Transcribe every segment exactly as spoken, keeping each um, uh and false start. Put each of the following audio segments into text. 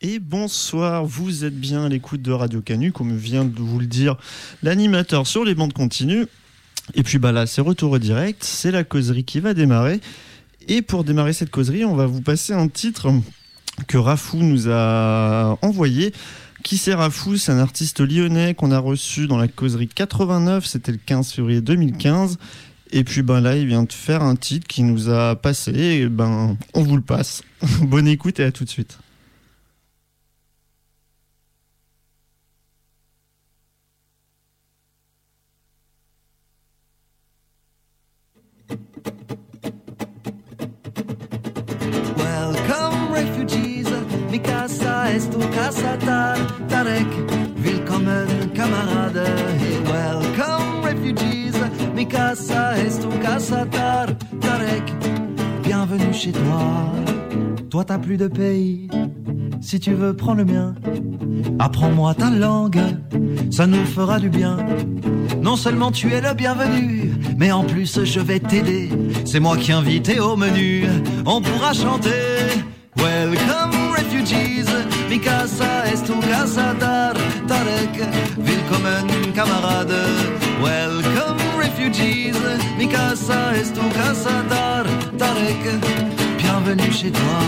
et bonsoir, vous êtes bien à l'écoute de Radio Canu, comme vient de vous le dire l'animateur sur les bandes continues. Et puis bah là, c'est retour au direct, c'est la causerie qui va démarrer. Et pour démarrer cette causerie, on va vous passer un titre que Rafou nous a envoyé. Qui c'est Rafou ? C'est un artiste lyonnais qu'on a reçu dans la causerie quatre-vingt-neuf, c'était le quinze février deux mille quinze. Et puis ben là, il vient de faire un titre qui nous a passé, et ben on vous le passe. Bonne écoute et à tout de suite. Welcome refugees, mi casa es tu casa, Tar Tarek, willkommen camarade. Hey, welcome refugees, mi casa es tu casa, Tar Tarek, bienvenue chez toi. Toi t'as plus de pays, si tu veux prends le mien. Apprends-moi ta langue, ça nous fera du bien. Non seulement tu es le bienvenu, mais en plus je vais t'aider. C'est moi qui invite au menu, on pourra chanter. Welcome refugees, mi casa es tu casa, Tar Tarek, willkommen camarade. Welcome refugees, mi casa es tu casa, Tar Tarek, bienvenue chez toi.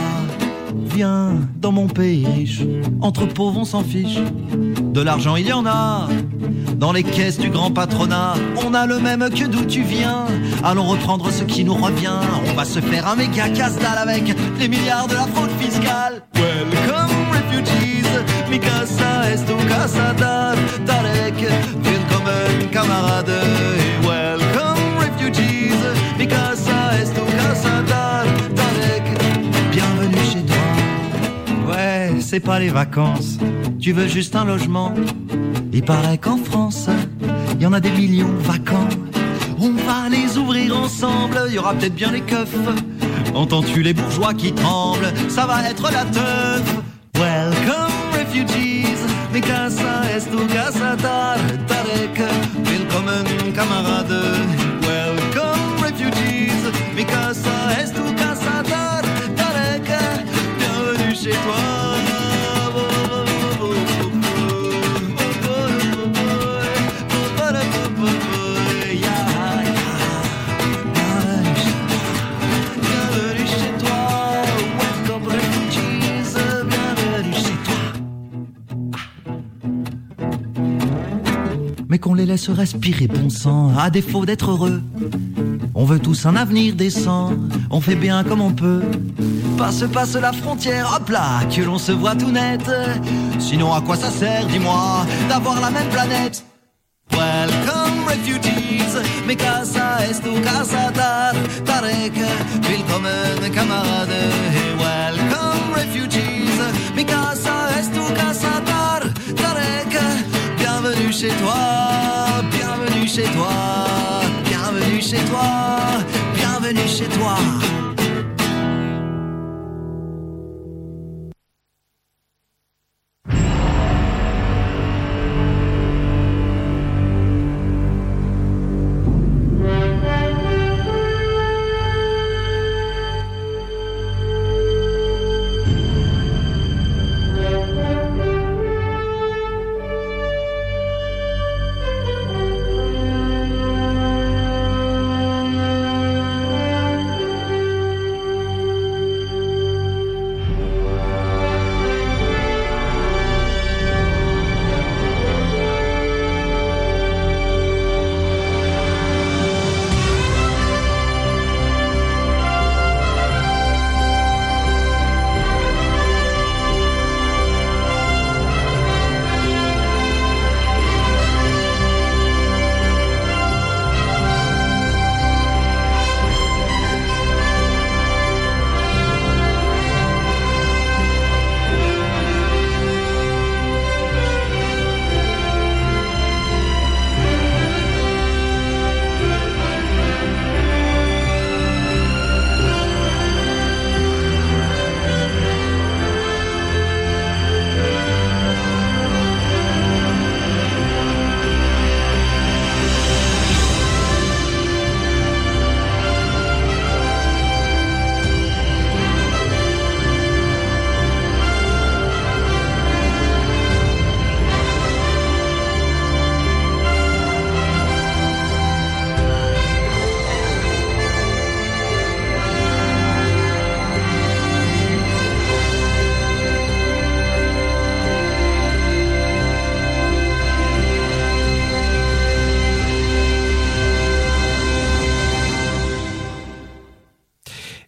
Viens dans mon pays riche, entre pauvres on s'en fiche. De l'argent il y en a, dans les caisses du grand patronat. On a le même que d'où tu viens, allons reprendre ce qui nous revient. On va se faire un méga casse-dalle avec les milliards de la fraude fiscale. Welcome refugees, mi casa es tu casa, Tar Tarek, willkommen camarade. Welcome refugees, mi casa es tu casa, Tar Tarek, bienvenue chez toi. Ouais, c'est pas les vacances, tu veux juste un logement. Il paraît qu'en France, il y en a des millions vacants. On va les ouvrir ensemble, il y aura peut-être bien les keufs. Entends-tu les bourgeois qui tremblent, ça va être la teuf. Welcome refugees, mi casa es tu casa, Tar Tarek, willkommen camarade. Welcome refugees, mi casa es tu casa, Tar Tarek, bienvenue chez toi. Mais qu'on les laisse respirer bon sang, à défaut d'être heureux. On veut tous un avenir décent, on fait bien comme on peut. Passe, passe la frontière, hop là, que l'on se voit tout net. Sinon à quoi ça sert, dis-moi, d'avoir la même planète? Welcome refugees, mi casa es tu casa, Tar Tarek, willkommen camarade. Hey, welcome refugees, mi casa es tu casa, Tar Tarek, bienvenue chez toi, bienvenue chez toi, bienvenue chez toi, bienvenue chez toi.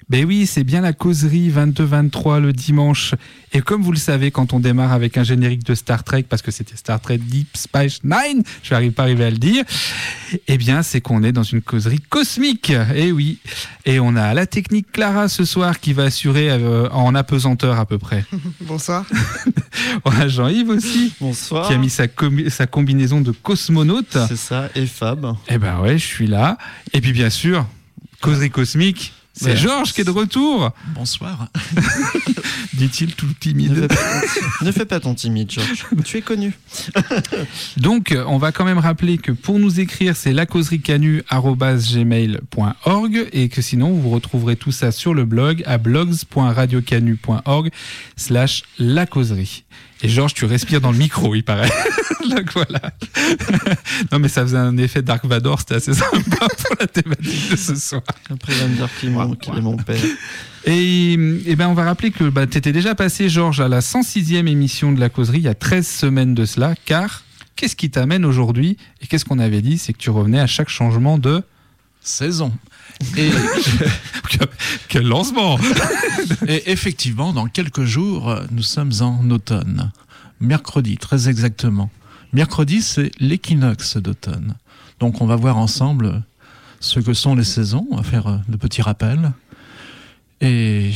Ben oui, c'est bien la causerie vingt-deux vingt-trois le dimanche. Et comme vous le savez, quand on démarre avec un générique de Star Trek, parce que c'était Star Trek Deep Space Nine, je n'arrive pas arriver à le dire, eh bien, c'est qu'on est dans une causerie cosmique. Eh oui. Et on a la technique Clara ce soir qui va assurer euh, en apesanteur à peu près. Bonsoir. On a Jean-Yves aussi. Bonsoir. Qui a mis sa, com- sa combinaison de cosmonaute. C'est ça, et Fab. Eh ben ouais, je suis là. Et puis bien sûr, causerie cosmique. C'est Ouais. Georges qui est de retour, Bonsoir. dit-il tout Ne timide. fais, pas ton, ne fais pas ton timide, Georges. Tu es connu. Donc, on va quand même rappeler que pour nous écrire, c'est lacauseriecanu arobase gmail point org et que sinon, vous retrouverez tout ça sur le blog à blogs point radiocanu point org slash lacauserie. Et Georges, tu respires dans le micro, il paraît. Donc voilà. Non, mais ça faisait un effet Dark Vador, c'était assez sympa pour la thématique de ce soir. Après, il va me dire qu'il est mon, qu'il est mon père. Et, et ben on va rappeler que bah, tu étais déjà passé, Georges, à la cent sixième émission de la causerie il y a treize semaines de cela, car qu'est-ce qui t'amène aujourd'hui? Et qu'est-ce qu'on avait dit? C'est que tu revenais à chaque changement de... Saison. Et, Quel lancement! et effectivement, dans quelques jours, nous sommes en automne. Mercredi, très exactement. Mercredi, c'est l'équinoxe d'automne. Donc on va voir ensemble ce que sont les saisons, on va faire de petits rappels. Et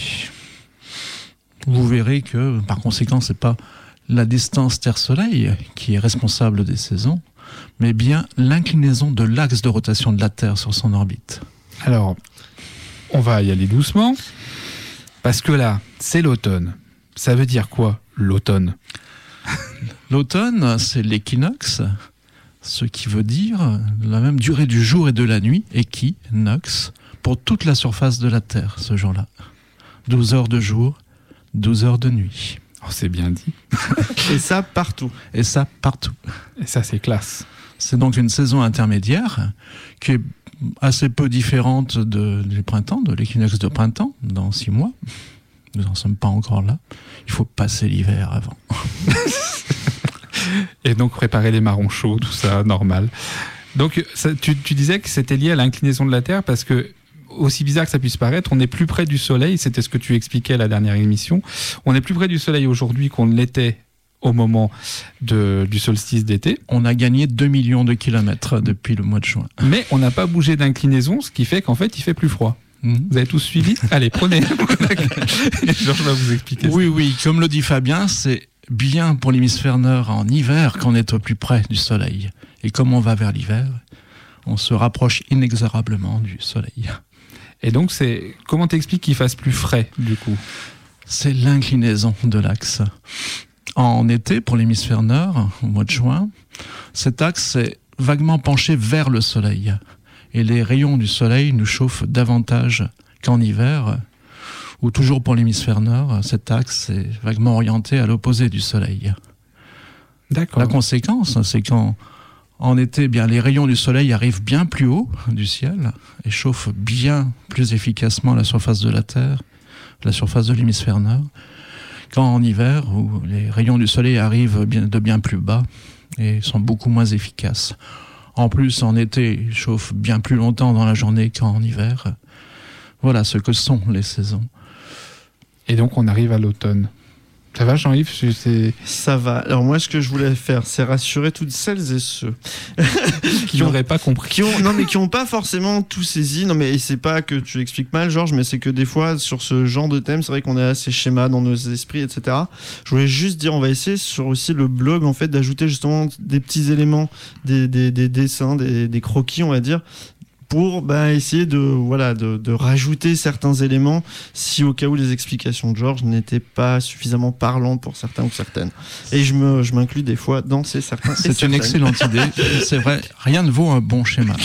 vous verrez que, par conséquent, c'est pas la distance Terre-Soleil qui est responsable des saisons, mais bien l'inclinaison de l'axe de rotation de la Terre sur son orbite. Alors, on va y aller doucement, parce que là, c'est l'automne. Ça veut dire quoi, l'automne? L'automne, c'est l'équinoxe, ce qui veut dire la même durée du jour et de la nuit, équinoxe, pour toute la surface de la Terre, ce jour-là. douze heures de jour, douze heures de nuit. Oh, c'est bien dit. Et ça, partout. Et ça, partout. Et ça, c'est classe. C'est donc une saison intermédiaire qui est assez peu différente de, du printemps, de l'équinoxe de printemps, dans six mois. Nous n'en sommes pas encore là. Il faut passer l'hiver avant. Et donc préparer les marrons chauds, tout ça, normal. Donc ça, tu, tu disais que c'était lié à l'inclinaison de la Terre parce que, aussi bizarre que ça puisse paraître, on est plus près du Soleil, c'était ce que tu expliquais à la dernière émission, on est plus près du Soleil aujourd'hui qu'on ne l'était au moment de, du solstice d'été. On a gagné deux millions de kilomètres depuis le mois de juin. Mais on n'a pas bougé d'inclinaison, ce qui fait qu'en fait il fait plus froid. Mmh. Vous avez tous suivi? Allez, prenez. Georges va vous expliquer oui, ça. Oui, comme le dit Fabien, c'est bien pour l'hémisphère nord en hiver qu'on est au plus près du Soleil. Et comme on va vers l'hiver, on se rapproche inexorablement du Soleil. Et donc, c'est comment t'expliques qu'il fasse plus frais, du coup? C'est l'inclinaison de l'axe. En été, pour l'hémisphère nord, au mois de juin, cet axe est vaguement penché vers le Soleil. Et les rayons du Soleil nous chauffent davantage qu'en hiver, où toujours pour l'hémisphère nord, cet axe est vaguement orienté à l'opposé du Soleil. D'accord. La conséquence, c'est qu'en en été, bien, les rayons du Soleil arrivent bien plus haut du ciel et chauffent bien plus efficacement la surface de la Terre, la surface de l'hémisphère nord, qu'en hiver, où les rayons du Soleil arrivent bien, de bien plus bas et sont beaucoup moins efficaces. En plus, en été, ils chauffent bien plus longtemps dans la journée qu'en hiver. Voilà ce que sont les saisons. Et donc, on arrive à l'automne. Ça va, Jean-Yves? C'est... Ça va. Alors moi, ce que je voulais faire, c'est rassurer toutes celles et ceux qui n'auraient pas compris. Qui ont, non, mais qui n'ont pas forcément tout saisi. Non, mais c'est pas que tu expliques mal, Georges, mais c'est que des fois, sur ce genre de thème, c'est vrai qu'on a assez schéma dans nos esprits, et cetera. Je voulais juste dire, on va essayer sur aussi le blog, en fait, d'ajouter justement des petits éléments, des, des, des dessins, des, des croquis, on va dire, pour bah, essayer de, voilà, de, de rajouter certains éléments si au cas où les explications de Georges n'étaient pas suffisamment parlantes pour certains ou certaines. Et je, me, je m'inclus des fois dans ces certains. C'est une excellente idée. C'est vrai, rien ne vaut un bon schéma.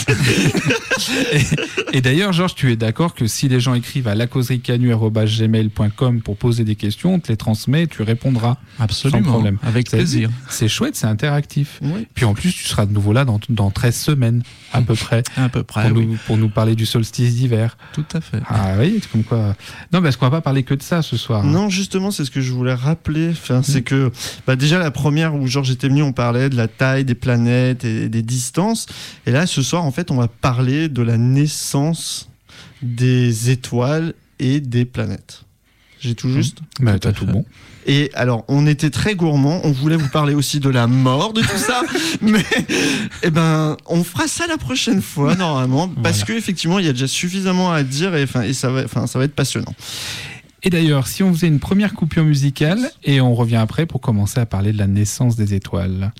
et, et d'ailleurs, Georges, tu es d'accord que si les gens écrivent à lacauseriecanu arobase gmail point com pour poser des questions, on te les transmet, tu répondras. Absolument, sans problème. Avec c'est, plaisir. C'est chouette, c'est interactif. Oui. Puis en plus, tu seras de nouveau là dans, dans treize semaines, à peu près. À peu près, pour, oui. nous, pour nous parler du solstice d'hiver. Tout à fait. Ah oui, c'est comme quoi. Non, parce qu'on va pas parler que de ça ce soir. Non, justement, c'est ce que je voulais rappeler. Enfin, mmh. C'est que bah, déjà la première où Georges était venu, on parlait de la taille des planètes et des distances. Et là, ce soir, en fait, on va parler de la naissance des étoiles et des planètes. J'ai tout juste ? Bah, t'as tout bon. Et alors, on était très gourmands, on voulait vous parler aussi de la mort, de tout ça, mais eh ben, on fera ça la prochaine fois, normalement, parce Voilà. qu'effectivement, il y a déjà suffisamment à dire et, et ça, va, ça va être passionnant. Et d'ailleurs, si on faisait une première coupure musicale, et on revient après pour commencer à parler de la naissance des étoiles.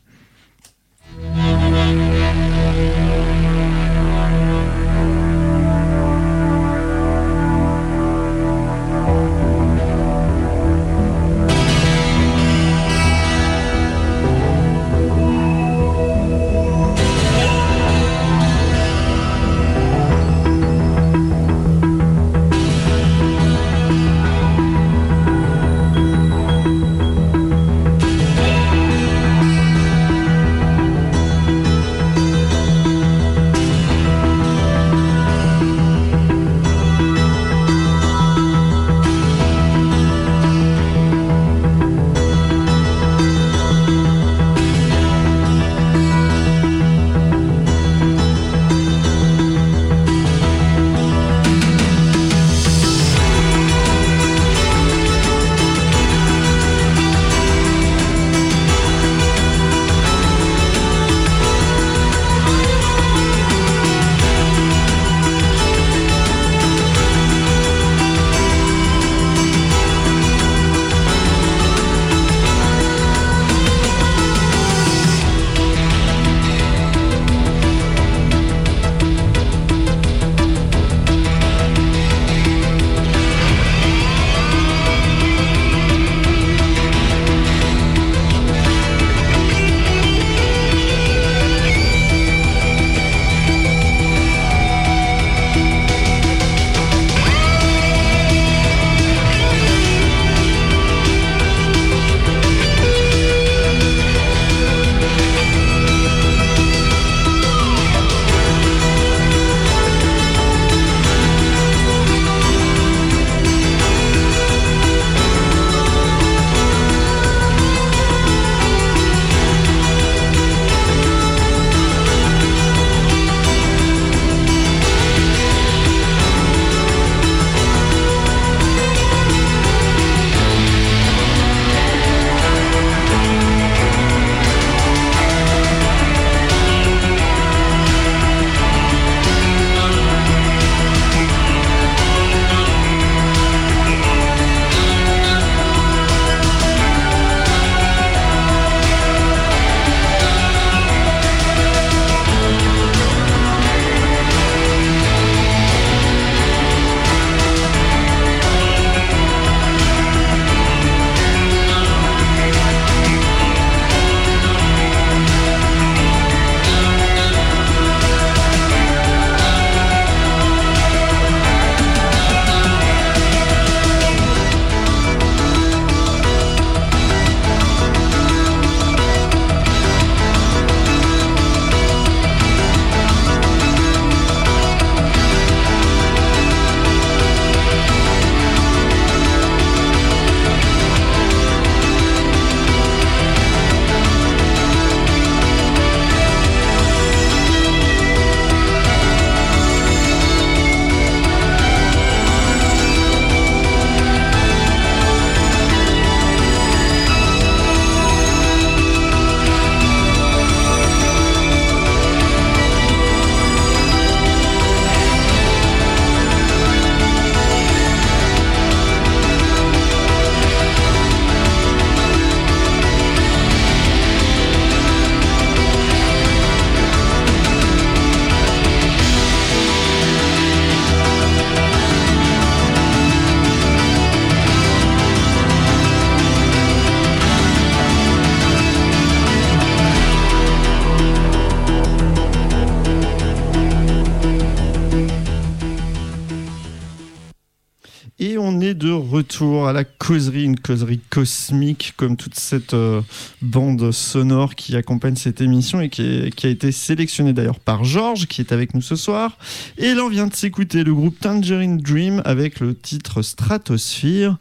Et on est de retour à la causerie, une causerie cosmique comme toute cette euh, bande sonore qui accompagne cette émission et qui, est, qui a été sélectionnée d'ailleurs par Georges qui est avec nous ce soir. Et là on vient de s'écouter le groupe Tangerine Dream avec le titre Stratosphere.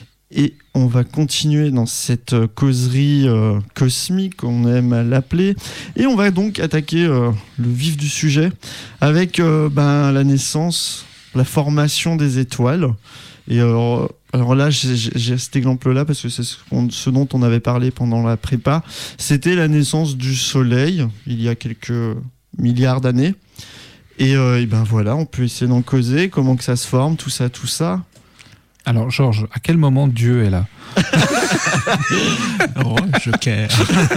Et on va continuer dans cette causerie euh, cosmique, on aime l'appeler. Et on va donc attaquer euh, le vif du sujet avec euh, ben, la naissance, la formation des étoiles. Et alors, alors là, j'ai, j'ai cet exemple-là parce que c'est ce, qu'on, ce dont on avait parlé pendant la prépa. C'était la naissance du Soleil, il y a quelques milliards d'années. Et, euh, et ben voilà, on peut essayer d'en causer, comment que ça se forme, tout ça, tout ça. Alors, Georges, à quel moment Dieu est là? Oh, joker.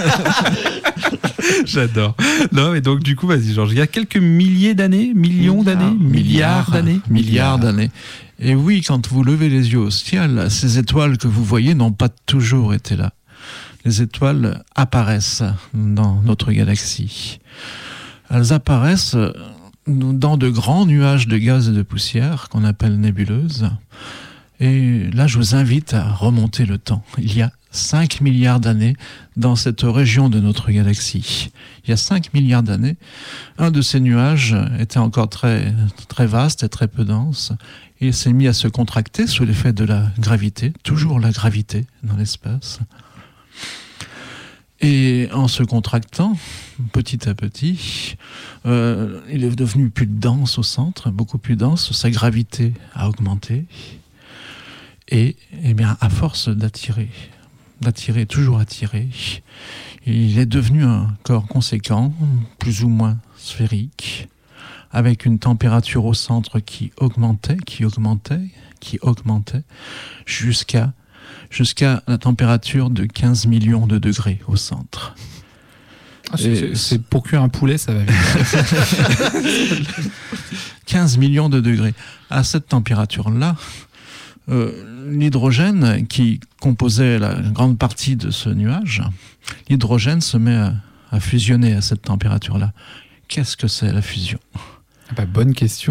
J'adore. Non, mais donc, du coup, vas-y, Georges. Il y a quelques milliers d'années, millions Milliards. d'années, milliards d'années. Milliards d'années. Et oui, quand vous levez les yeux au ciel, ces étoiles que vous voyez n'ont pas toujours été là. Les étoiles apparaissent dans notre galaxie. Elles apparaissent dans de grands nuages de gaz et de poussière qu'on appelle nébuleuses. Et là, je vous invite à remonter le temps. Il y a cinq milliards d'années dans cette région de notre galaxie. Il y a cinq milliards d'années, un de ces nuages était encore très, très vaste et très peu dense. Et il s'est mis à se contracter sous l'effet de la gravité, toujours la gravité dans l'espace. Et en se contractant, petit à petit, euh, il est devenu plus dense au centre, beaucoup plus dense, sa gravité a augmenté. Et, eh bien, à force d'attirer, d'attirer, toujours attirer, il est devenu un corps conséquent, plus ou moins sphérique, avec une température au centre qui augmentait, qui augmentait, qui augmentait, jusqu'à jusqu'à la température de quinze millions de degrés au centre. Ah, c'est, c'est, c'est pour cuire un poulet, ça va vite. quinze millions de degrés. À cette température-là, euh, l'hydrogène qui composait la grande partie de ce nuage, l'hydrogène se met à, à fusionner à cette température-là. Qu'est-ce que c'est la fusion ? Ah bah, bonne question.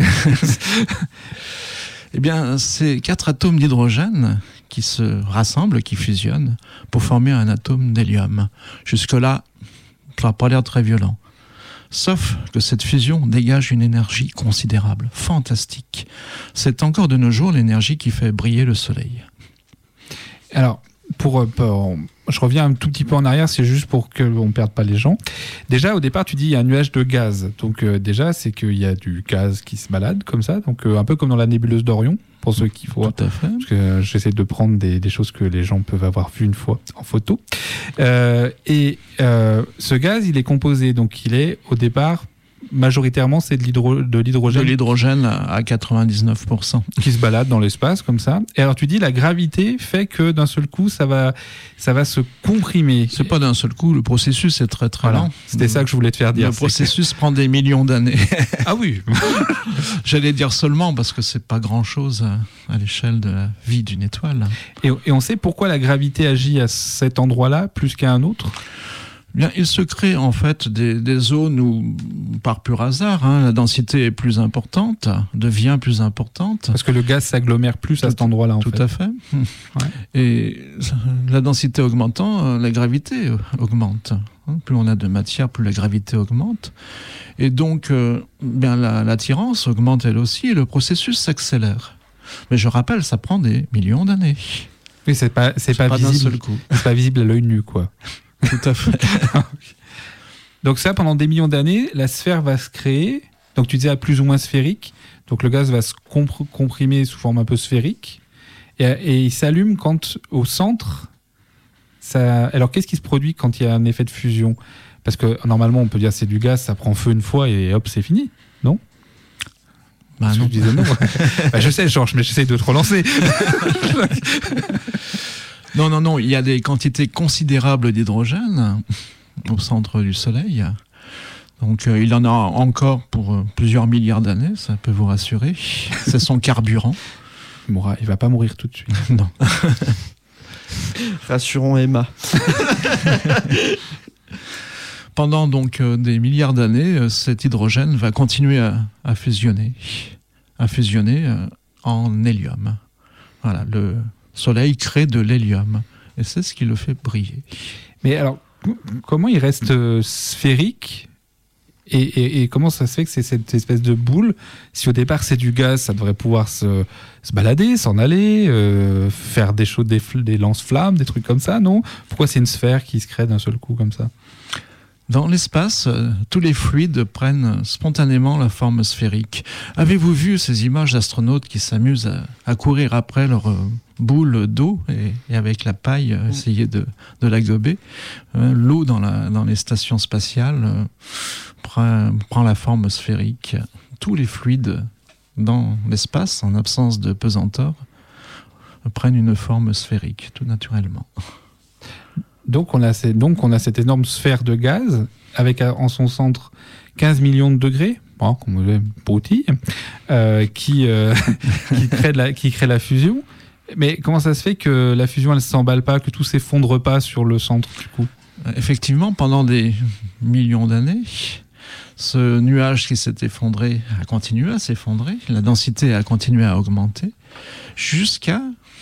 Eh bien, c'est quatre atomes d'hydrogène qui se rassemblent, qui fusionnent pour former un atome d'hélium. Jusque-là, ça n'a pas l'air très violent. Sauf que cette fusion dégage une énergie considérable, fantastique. C'est encore de nos jours l'énergie qui fait briller le soleil. Alors, pour, pour, je reviens un tout petit peu en arrière, c'est juste pour qu'on ne perde pas les gens. Déjà, au départ, tu dis il y a un nuage de gaz. Donc euh, déjà, c'est qu'il y a du gaz qui se balade comme ça, donc euh, un peu comme dans la nébuleuse d'Orion, pour ceux qui voient. Tout à fait. Parce que euh, j'essaie de prendre des, des choses que les gens peuvent avoir vues une fois en photo. Euh, et euh, ce gaz, il est composé, donc il est au départ majoritairement c'est de, l'hydro- de l'hydrogène. De l'hydrogène à quatre-vingt-dix-neuf pour cent. Qui se balade dans l'espace comme ça. Et alors tu dis la gravité fait que d'un seul coup ça va, ça va se comprimer. C'est pas d'un seul coup, le processus est très très voilà. lent. C'était ça que je voulais te faire dire. Le processus que... prend des millions d'années. Ah oui. J'allais dire seulement parce que c'est pas grand chose à, à l'échelle de la vie d'une étoile. Et, et on sait pourquoi la gravité agit à cet endroit-là plus qu'à un autre ? Bien, il se crée en fait des, des zones où, par pur hasard, hein, la densité est plus importante, devient plus importante. Parce que le gaz s'agglomère plus tout, à cet endroit-là, en tout fait. Tout à fait. Ouais. Et la densité augmentant, la gravité augmente. Plus on a de matière, plus la gravité augmente. Et donc, euh, bien, la, l'attirance augmente elle aussi, et le processus s'accélère. Mais je rappelle, ça prend des millions d'années. Oui, c'est pas, c'est, c'est pas, pas visible. D'un seul coup. C'est pas visible à l'œil nu, quoi. Tout à fait. Donc ça, pendant des millions d'années, la sphère va se créer. Donc tu disais plus ou moins sphérique. Donc le gaz va se comp- comprimer sous forme un peu sphérique. Et, et il s'allume quand, au centre... Ça... Alors qu'est-ce qui se produit quand il y a un effet de fusion ? Parce que normalement, on peut dire c'est du gaz, ça prend feu une fois et hop, c'est fini. Non ? Bah non. Je disais non. Bah, je sais, Georges, mais j'essaie de te relancer. Non, non, non, il y a des quantités considérables d'hydrogène au centre du Soleil. Donc euh, il en a encore pour euh, plusieurs milliards d'années, ça peut vous rassurer. C'est son carburant. Il mourra, il va pas mourir tout de suite. Non. Rassurons Emma. Pendant donc euh, des milliards d'années, euh, cet hydrogène va continuer à, à fusionner, à fusionner euh, en hélium. Voilà, le Soleil crée de l'hélium et c'est ce qui le fait briller. Mais alors, comment il reste euh, sphérique et, et, et comment ça se fait que c'est cette espèce de boule ? Si au départ c'est du gaz, ça devrait pouvoir se, se balader, s'en aller, euh, faire des choses, des, des lance-flammes, des trucs comme ça, non ? Pourquoi c'est une sphère qui se crée d'un seul coup comme ça ? Dans l'espace, euh, tous les fluides prennent spontanément la forme sphérique. Avez-vous vu ces images d'astronautes qui s'amusent à, à courir après leur euh, boule d'eau et, et avec la paille euh, essayer de, de la gober? euh, L'eau dans, la, dans les stations spatiales euh, prend, prend la forme sphérique. Tous les fluides dans l'espace, en absence de pesanteur, euh, prennent une forme sphérique, tout naturellement. Donc on, a ces, donc on a cette énorme sphère de gaz avec en son centre quinze millions de degrés, bon, comme vous broutille, euh, qui, euh, qui, crée de la, qui crée la fusion. Mais comment ça se fait que la fusion elle ne s'emballe pas, que tout ne s'effondre pas sur le centre du coup? Effectivement, pendant des millions d'années, ce nuage qui s'est effondré a continué à s'effondrer, la densité a continué à augmenter jusqu'à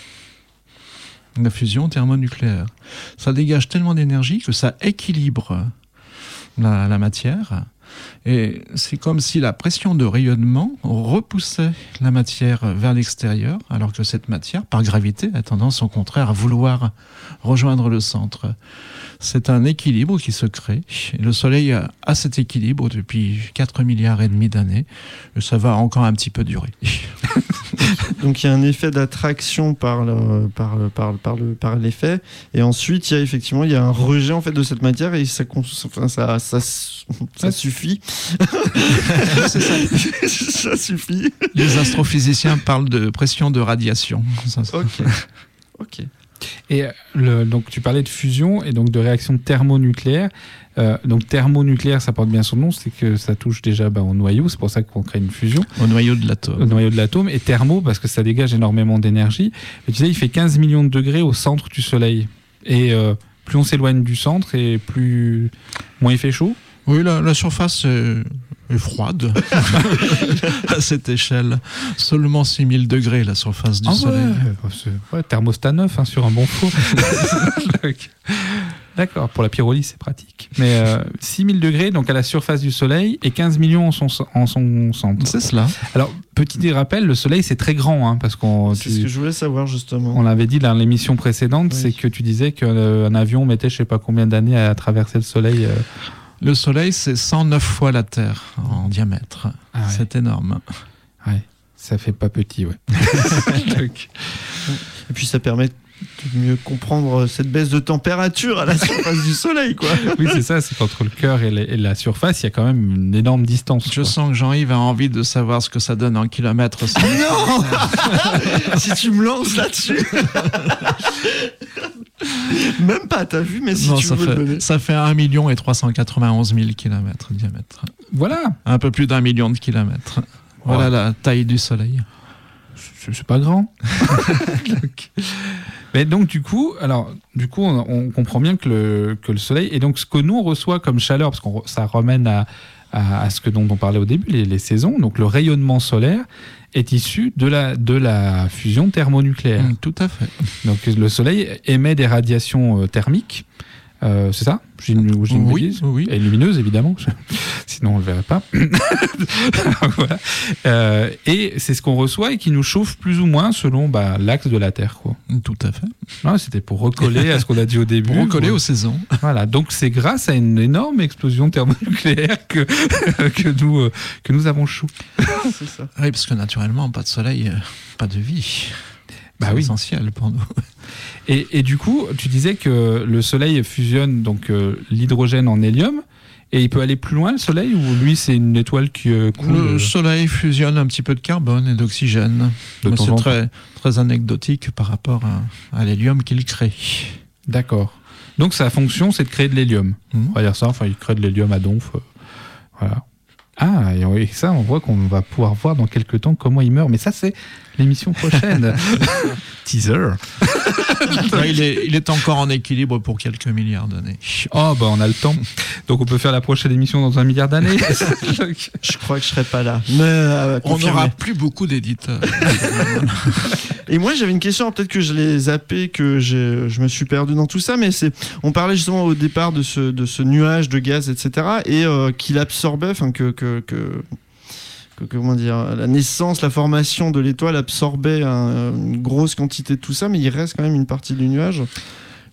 la fusion thermonucléaire. Ça dégage tellement d'énergie que ça équilibre la, la matière. Et c'est comme si la pression de rayonnement repoussait la matière vers l'extérieur, alors que cette matière, par gravité, a tendance au contraire à vouloir rejoindre le centre. C'est un équilibre qui se crée. Et le Soleil a, a cet équilibre depuis quatre milliards et demi d'années. Et ça va encore un petit peu durer. Donc il y a un effet d'attraction par, le, par, le, par, le, par, le, par l'effet, et ensuite il y a effectivement il y a un rejet en fait de cette matière et ça, enfin, ça, ça, ça, ça suffit. C'est ça. Ça suffit. Les astrophysiciens parlent de pression de radiation. Ça, ça. Ok. Ok. Et le, donc tu parlais de fusion et donc de réaction thermonucléaire. Euh, donc thermonucléaire, ça porte bien son nom, c'est que ça touche déjà bah, au noyau, c'est pour ça qu'on crée une fusion. Au noyau de l'atome. Au noyau de l'atome. Et thermo, parce que ça dégage énormément d'énergie. Et tu sais, il fait quinze millions de degrés au centre du Soleil. Et euh, plus on s'éloigne du centre, et plus moins il fait chaud. Oui, la, la surface est, est froide à cette échelle. Seulement six mille degrés la surface du ah Soleil. Ouais, c'est, ouais, thermostat neuf hein, sur un bon four. D'accord, pour la pyrolyse c'est pratique. Mais euh, six mille degrés donc à la surface du Soleil et quinze millions en son, en son centre. C'est cela. Alors, petit rappel, le Soleil c'est très grand. Hein, parce qu'on, C'est tu, ce que je voulais savoir justement. On l'avait dit dans l'émission précédente, oui. C'est que tu disais qu'un euh, avion mettait je sais pas combien d'années à traverser le Soleil. Euh... Le Soleil c'est cent neuf fois la Terre en diamètre. Ah ouais. C'est énorme. Ouais, ça fait pas petit, ouais. Et puis ça permet de mieux comprendre cette baisse de température à la surface du Soleil, quoi. Oui, c'est ça, c'est qu'entre le cœur et, et la surface, il y a quand même une énorme distance. Je quoi. sens que Jean-Yves a envie de savoir ce que ça donne en kilomètres. Non. Si tu me lances là-dessus. Même pas, t'as vu, mais si non, tu ça veux fait, le donner. Ça fait un million et trois cent quatre-vingt-onze mille kilomètres de diamètre. Voilà. Un peu plus d'un million de kilomètres. Voilà ouais. La taille du Soleil. C'est, c'est pas grand. Mais donc du coup, alors du coup, on, on comprend bien que le que le Soleil et donc ce que nous on reçoit comme chaleur, parce que ça ramène à, à à ce que dont on parlait au début, les, les saisons. Donc le rayonnement solaire est issu de la de la fusion thermonucléaire. Mmh, tout à fait. Donc le Soleil émet des radiations euh, thermiques. Euh, c'est ça? J'ai une, j'ai une oui, bêtise oui. Et lumineuse, évidemment. Sinon, on ne le verrait pas. Voilà. euh, et c'est ce qu'on reçoit et qui nous chauffe plus ou moins selon bah, l'axe de la Terre. Quoi. Tout à fait. Non, c'était pour recoller à ce qu'on a dit au début. Pour recoller quoi. aux saisons. Voilà. Donc, c'est grâce à une énorme explosion thermonucléaire que, que, nous, euh, que nous avons chaud. C'est ça. Oui, parce que naturellement, pas de soleil, pas de vie. Bah c'est oui. essentiel pour nous. Et, et du coup, tu disais que le Soleil fusionne donc euh, l'hydrogène en hélium, et il peut aller plus loin le Soleil, ou lui c'est une étoile qui euh, coule. Le Soleil fusionne un petit peu de carbone et d'oxygène. De Mais temps c'est en très, très anecdotique par rapport à, à l'hélium qu'il crée. D'accord. Donc sa fonction c'est de créer de l'hélium. Mmh. On va dire ça. Enfin, il crée de l'hélium à donf. Euh, voilà. Ah, et ça, on voit qu'on va pouvoir voir dans quelques temps comment il meurt. Mais ça, c'est l'émission prochaine. Teaser. Ouais, il, est, il est encore en équilibre pour quelques milliards d'années. Oh, bah on a le temps. Donc on peut faire la prochaine émission dans un milliard d'années. Je crois que je serai pas là. Mais, euh, on n'aura plus beaucoup d'éditeurs. Et moi, j'avais une question, peut-être que je l'ai zappé, que j'ai, je me suis perdu dans tout ça, mais c'est, on parlait justement au départ de ce, de ce nuage de gaz, et cetera, et euh, qu'il absorbait, enfin que, que, que, que, comment dire, la naissance, la formation de l'étoile absorbait un, une grosse quantité de tout ça, mais il reste quand même une partie du nuage.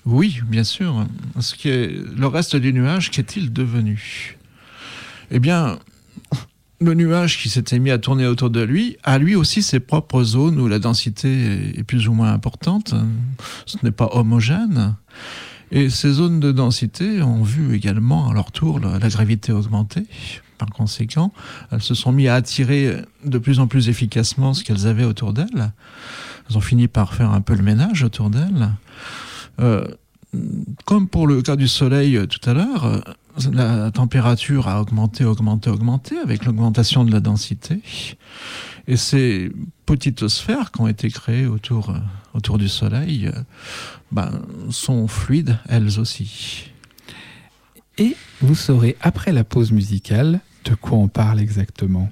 Oui, bien sûr. Ce qui est, le reste du nuage, qu'est-il devenu ? Eh bien, le nuage qui s'était mis à tourner autour de lui a lui aussi ses propres zones où la densité est plus ou moins importante. Ce n'est pas homogène. Et ces zones de densité ont vu également à leur tour la, la gravité augmenter. Par conséquent, elles se sont mis à attirer de plus en plus efficacement ce qu'elles avaient autour d'elles. Elles ont fini par faire un peu le ménage autour d'elles. Euh, comme pour le cas du Soleil euh, tout à l'heure, euh, la température a augmenté, augmenté, augmenté avec l'augmentation de la densité. Et ces petites sphères qui ont été créées autour, euh, autour du Soleil euh, ben, sont fluides elles aussi. Et vous saurez après la pause musicale de quoi on parle exactement.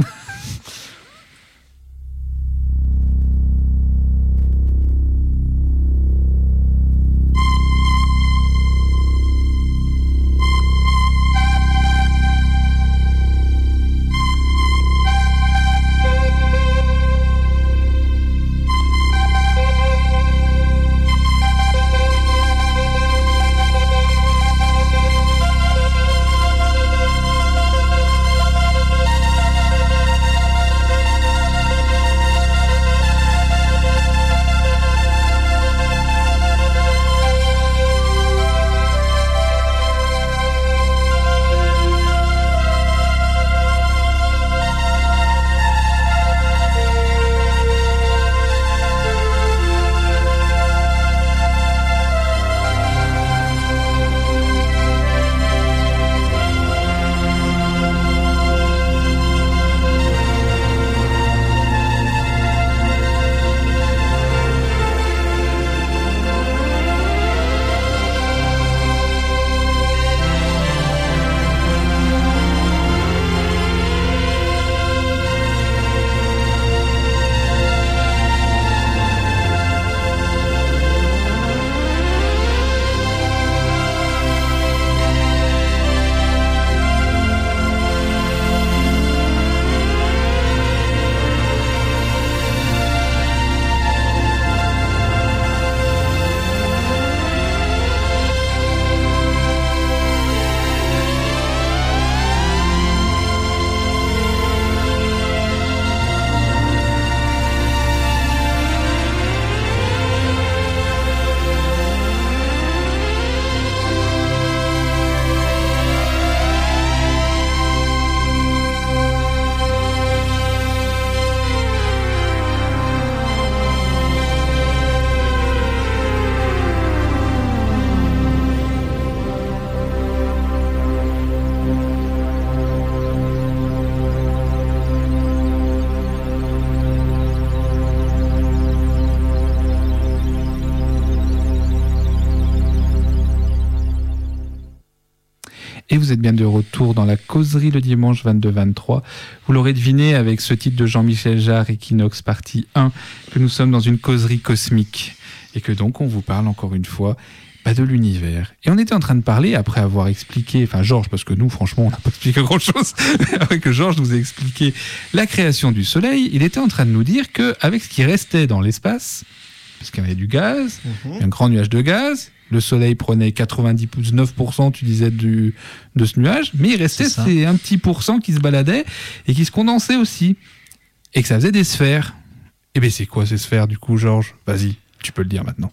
Et vous êtes bien de retour dans la causerie le dimanche vingt-deux vingt-trois. Vous l'aurez deviné avec ce titre de Jean-Michel Jarre, Equinox partie un, que nous sommes dans une causerie cosmique. Et que donc on vous parle encore une fois bah, de l'univers. Et on était en train de parler, après avoir expliqué, enfin Georges, parce que nous franchement on n'a pas expliqué grand chose, après que Georges nous a expliqué la création du Soleil, il était en train de nous dire qu'avec ce qui restait dans l'espace, parce qu'il y avait du gaz, mm-hmm. un grand nuage de gaz, le Soleil prenait quatre-vingt-dix-neuf pour cent, tu disais, du, de ce nuage, mais il restait c'est un petit pourcent qui se baladait et qui se condensait aussi. Et que ça faisait des sphères. Et bien c'est quoi ces sphères du coup, Georges ? Vas-y, tu peux le dire maintenant.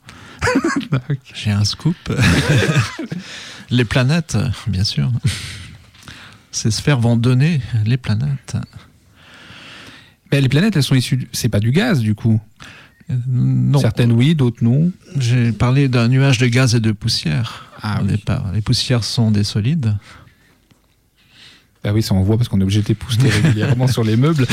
J'ai un scoop. Les planètes, bien sûr. Ces sphères vont donner les planètes. Mais les planètes, elles sont issues... Du... C'est pas du gaz, du coup ? Non. Certaines oui, d'autres non. J'ai parlé d'un nuage de gaz et de poussière ah, au oui. départ. Les poussières sont des solides. Ah oui, ça on voit parce qu'on est obligé de les pousser régulièrement sur les meubles.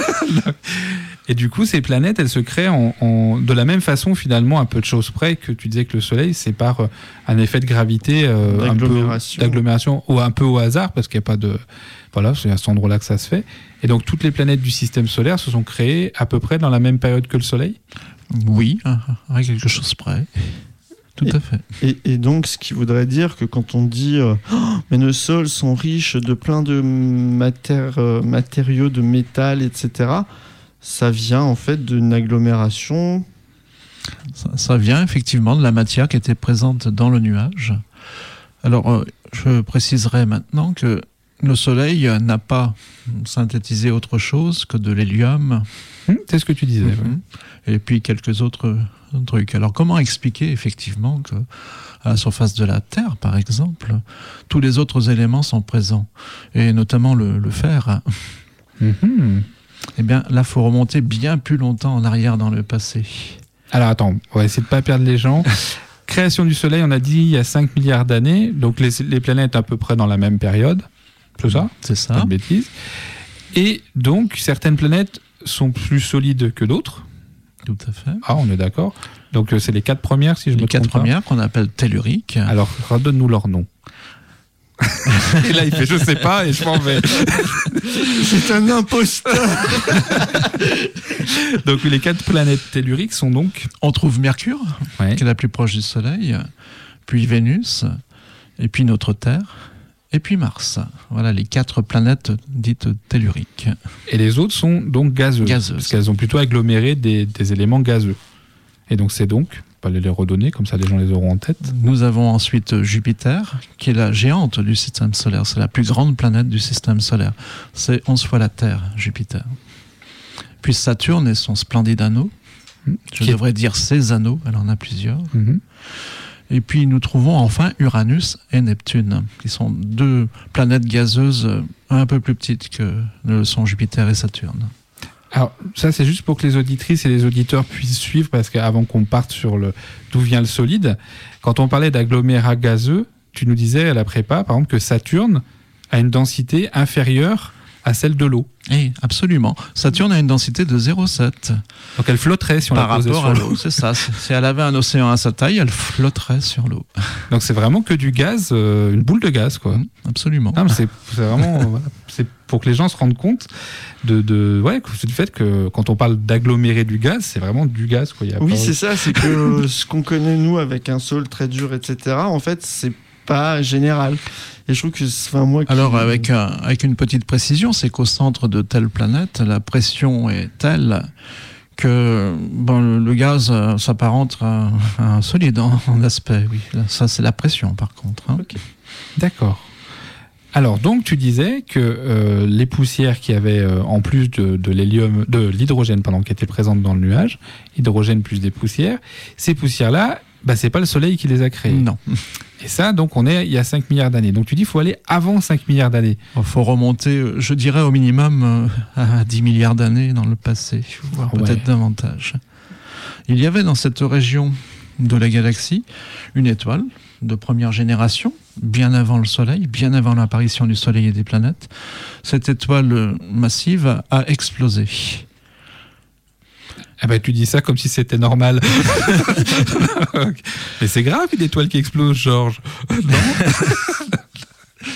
Et du coup, ces planètes, elles se créent en, en, de la même façon, finalement, à peu de choses près que tu disais que le Soleil, c'est par un effet de gravité euh, un peu d'agglomération, ou un peu au hasard, parce qu'il n'y a pas de... Voilà, c'est à cet endroit-là que ça se fait. Et donc, toutes les planètes du système solaire se sont créées à peu près dans la même période que le Soleil ? Oui, à quelque chose près. Tout et, à fait. Et, et donc, ce qui voudrait dire que quand on dit euh, oh, mais nos sols sont riches de plein de mater- euh, matériaux, de métal, et cetera, ça vient en fait d'une agglomération Ça, ça vient effectivement de la matière qui était présente dans le nuage. Alors, euh, je préciserai maintenant que le Soleil n'a pas synthétisé autre chose que de l'hélium. Hum, c'est ce que tu disais. Mm-hmm. Ouais. Et puis quelques autres trucs. Alors, comment expliquer effectivement que à la surface de la Terre, par exemple, tous les autres éléments sont présents, et notamment le, le fer. Mm-hmm. Eh bien, là, il faut remonter bien plus longtemps en arrière dans le passé. Alors attends, on va essayer de ne pas perdre les gens. Création du Soleil, on a dit il y a cinq milliards d'années, donc les, les planètes à peu près dans la même période, c'est ça ? C'est ça. Pas de bêtises. Et donc, certaines planètes sont plus solides que d'autres. Tout à fait. Ah, on est d'accord. Donc, euh, c'est les quatre premières, si je les me trompe pas. Les quatre premières qu'on appelle telluriques. Alors, redonne-nous leur nom. Et là, il fait « je sais pas » et je m'en vais. C'est un imposteur. Donc, les quatre planètes telluriques sont donc... On trouve Mercure, ouais. qui est la plus proche du Soleil, puis Vénus, et puis notre Terre, et puis Mars. Voilà les quatre planètes dites telluriques. Et les autres sont donc gazeuses. Gazeuses. Parce qu'elles ont plutôt aggloméré des, des éléments gazeux. Et donc, c'est donc... pas les redonner, comme ça les gens les auront en tête. Nous avons ensuite Jupiter, qui est la géante du système solaire. C'est la plus grande planète du système solaire. C'est onze fois la Terre, Jupiter. Puis Saturne et son splendide anneau. Je qui devrais est... dire ses anneaux, elle en a plusieurs. Mm-hmm. Et puis nous trouvons enfin Uranus et Neptune, qui sont deux planètes gazeuses un peu plus petites que ne sont Jupiter et Saturne. Alors, ça, c'est juste pour que les auditrices et les auditeurs puissent suivre, parce qu'avant qu'on parte sur le d'où vient le solide, quand on parlait d'agglomérat gazeux, tu nous disais à la prépa, par exemple, que Saturne a une densité inférieure à celle de l'eau. Eh, absolument. Saturne a une densité de zéro virgule sept. Donc elle flotterait si on Par la posait rapport sur à l'eau. C'est ça. Si elle avait un océan à sa taille, elle flotterait sur l'eau. Donc c'est vraiment que du gaz, euh, une boule de gaz, quoi. Mmh, absolument. Non, mais c'est, c'est vraiment... voilà, c'est pour que les gens se rendent compte de, de, ouais, du fait que quand on parle d'agglomérer du gaz, c'est vraiment du gaz, quoi. Il y a oui, pas... c'est ça. C'est que ce qu'on connaît, nous, avec un sol très dur, et cetera, en fait, c'est pas général. Et je trouve que, enfin, moi, qui... Alors, avec, un, avec une petite précision, c'est qu'au centre de telle planète, la pression est telle que bon, le, le gaz euh, s'apparente à, à un solide en, en aspect. Oui, là, ça, c'est la pression, par contre. Hein. Okay. D'accord. Alors, donc, tu disais que euh, les poussières qui avaient, euh, en plus de, de l'hélium, de l'hydrogène, pardon, qui étaient présentes dans le nuage, hydrogène plus des poussières, ces poussières-là, bah, c'est pas le Soleil qui les a créées. Non. Et ça, donc, on est il y a cinq milliards d'années. Donc, tu dis qu'il faut aller avant cinq milliards d'années. Il faut remonter, je dirais, au minimum à dix milliards d'années dans le passé, voire ouais. peut-être davantage. Il y avait dans cette région de la galaxie une étoile de première génération, bien avant le Soleil, bien avant l'apparition du Soleil et des planètes. Cette étoile massive a explosé. Ah bah, tu dis ça comme si c'était normal. Mais c'est grave une étoile qui explose, Georges. Non. Non ?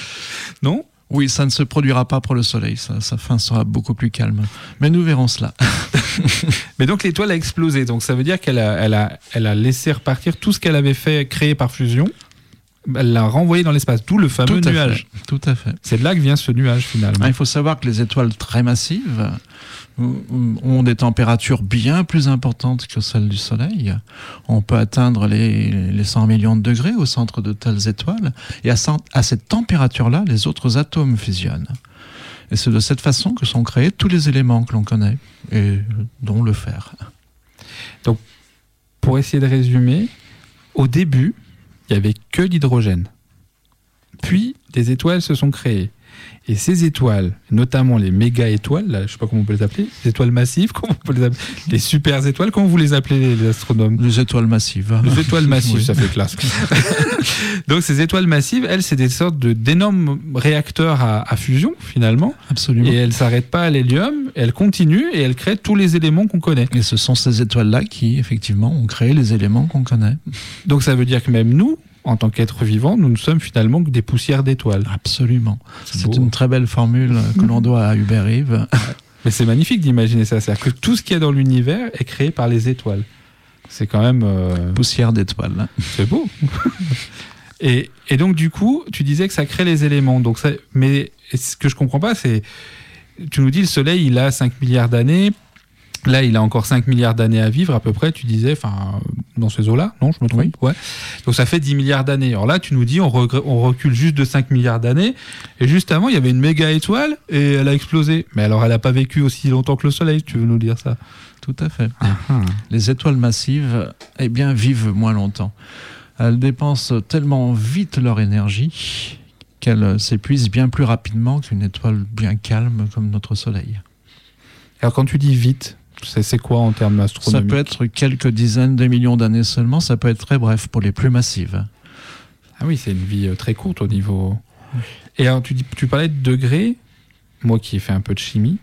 Oui, ça ne se produira pas pour le Soleil. Ça, sa fin sera beaucoup plus calme. Mais nous verrons cela. Mais donc l'étoile a explosé. Donc ça veut dire qu'elle a, elle a, elle a laissé repartir tout ce qu'elle avait fait créer par fusion. Elle l'a renvoyé dans l'espace. D'où le fameux Tout nuage. Fait. Tout à fait. C'est de là que vient ce nuage finalement. Ah, il faut savoir que les étoiles très massives ont des températures bien plus importantes que celles du Soleil. On peut atteindre les, les cent millions de degrés au centre de telles étoiles. Et à, à cette température-là, les autres atomes fusionnent. Et c'est de cette façon que sont créés tous les éléments que l'on connaît, et dont le fer. Donc, pour essayer de résumer, au début, il n'y avait que l'hydrogène. Puis, des étoiles se sont créées. Et ces étoiles, notamment les méga-étoiles, là, je ne sais pas comment on peut les appeler, les étoiles massives, comment on peut les appeler, les super étoiles, comment vous les appelez les astronomes ? Les étoiles massives. Les étoiles massives, oui. Ça fait classe. Donc ces étoiles massives, elles, c'est des sortes de, d'énormes réacteurs à, à fusion, finalement. Absolument. Et elles ne s'arrêtent pas à l'hélium, elles continuent et elles créent tous les éléments qu'on connaît. Et ce sont ces étoiles-là qui, effectivement, ont créé les éléments qu'on connaît. Donc ça veut dire que même nous, en tant qu'être vivant, nous ne sommes finalement que des poussières d'étoiles. Absolument. C'est, c'est une très belle formule que l'on doit à Hubert Reeves. Mais c'est magnifique d'imaginer ça. C'est-à-dire que tout ce qu'il y a dans l'univers est créé par les étoiles. C'est quand même... Euh... Poussière d'étoiles. C'est beau. et, et donc, du coup, tu disais que ça crée les éléments. Donc ça... Mais ce que je ne comprends pas, c'est... Tu nous dis le Soleil, il a cinq milliards d'années. Là, il a encore cinq milliards d'années à vivre à peu près, tu disais, enfin, dans ces eaux-là, non, je me trompe, oui. Ouais. Donc ça fait dix milliards d'années. Alors là, tu nous dis, on, regr- on recule juste de cinq milliards d'années, et juste avant, il y avait une méga étoile, et elle a explosé. Mais alors, elle n'a pas vécu aussi longtemps que le Soleil, tu veux nous dire ça? Tout à fait. Ah. Les étoiles massives, eh bien, vivent moins longtemps. Elles dépensent tellement vite leur énergie qu'elles s'épuisent bien plus rapidement qu'une étoile bien calme comme notre Soleil. Alors quand tu dis vite, c'est, c'est quoi en termes Ça astronomiques? peut être quelques dizaines de millions d'années seulement, ça peut être très bref pour les plus massives. Ah oui, c'est une vie euh, très courte au niveau... Et alors tu, dis, tu parlais de degrés, moi qui ai fait un peu de chimie,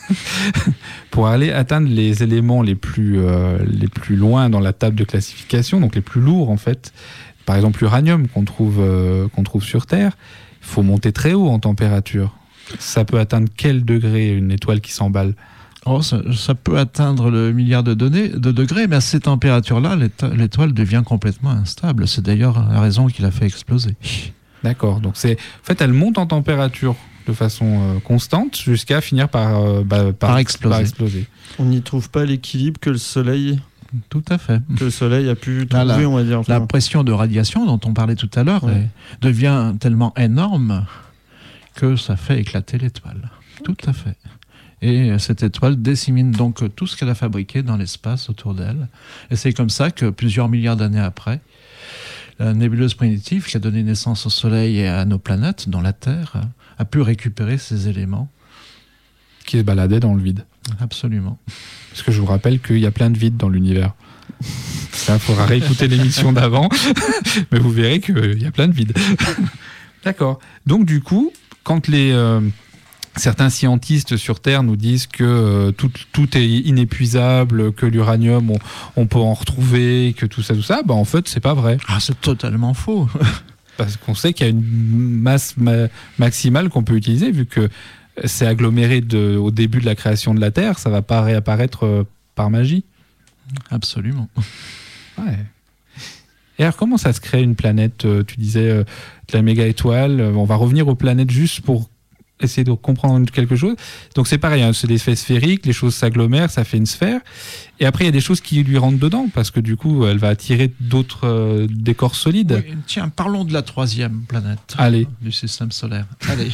pour aller atteindre les éléments les plus, euh, les plus loin dans la table de classification, donc les plus lourds en fait, par exemple l'uranium qu'on trouve, euh, qu'on trouve sur Terre, il faut monter très haut en température. Ça peut atteindre quel degré une étoile qui s'emballe? Oh, ça, ça peut atteindre le milliard de, données, de degrés, mais à ces températures-là, l'éto- l'étoile devient complètement instable. C'est d'ailleurs la raison qui l'a fait exploser. D'accord, donc c'est, en fait elle monte en température de façon euh, constante jusqu'à finir par, euh, bah, par, Par exploser. par exploser. On n'y trouve pas l'équilibre que le Soleil, Tout à fait. que le Soleil a pu Là, trouver, là, on va dire. La Enfin, pression de radiation dont on parlait tout à l'heure Ouais. est- devient tellement énorme que ça fait éclater l'étoile. Tout à fait. Et cette étoile dissémine donc tout ce qu'elle a fabriqué dans l'espace autour d'elle. Et c'est comme ça que plusieurs milliards d'années après, la nébuleuse primitive qui a donné naissance au Soleil et à nos planètes, dont la Terre, a pu récupérer ces éléments. Qui se baladait dans le vide. Absolument. Parce que je vous rappelle qu'il y a plein de vides dans l'univers. Il faudra réécouter l'émission d'avant, mais vous verrez qu'il y a plein de vides. D'accord. Donc du coup, quand les euh, certains scientistes sur Terre nous disent que euh, tout, tout est inépuisable, que l'uranium on, on peut en retrouver, que tout ça, tout ça, bah en fait c'est pas vrai. Ah, c'est totalement faux. Parce qu'on sait qu'il y a une masse ma- maximale qu'on peut utiliser, vu que c'est aggloméré de, au début de la création de la Terre, ça va pas réapparaître euh, par magie. Absolument. Ouais. Et alors, comment ça se crée une planète? euh, Tu disais euh, de la méga étoile. euh, On va revenir aux planètes juste pour essayer de comprendre quelque chose. Donc, c'est pareil, hein, c'est des faits sphériques, les choses s'agglomèrent, ça fait une sphère. Et après, il y a des choses qui lui rentrent dedans, parce que du coup, elle va attirer d'autres euh, décors solides. Oui, tiens, parlons de la troisième planète Allez. du système solaire. Allez.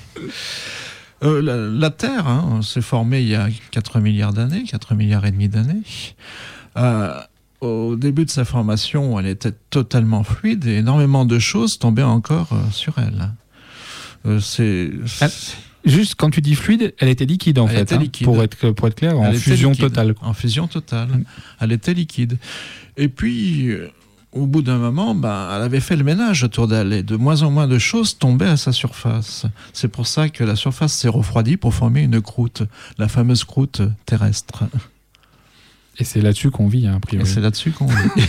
Euh, la, la Terre hein, s'est formée il y a quatre milliards d'années, quatre milliards et demi d'années. Euh, au début de sa formation, elle était totalement fluide et énormément de choses tombaient encore euh, sur elle. Euh, c'est, Ah, Juste, quand tu dis fluide, elle était liquide en Elle fait. était hein, liquide. Pour, être, pour être clair, en elle était fusion liquide. totale. En fusion totale. Elle était liquide. Et puis, euh, au bout d'un moment, ben, elle avait fait le ménage autour d'elle et de moins en moins de choses tombaient à sa surface. C'est pour ça que la surface s'est refroidie pour former une croûte, la fameuse croûte terrestre. Et c'est là-dessus qu'on vit, hein, a Et priori. c'est là-dessus qu'on vit.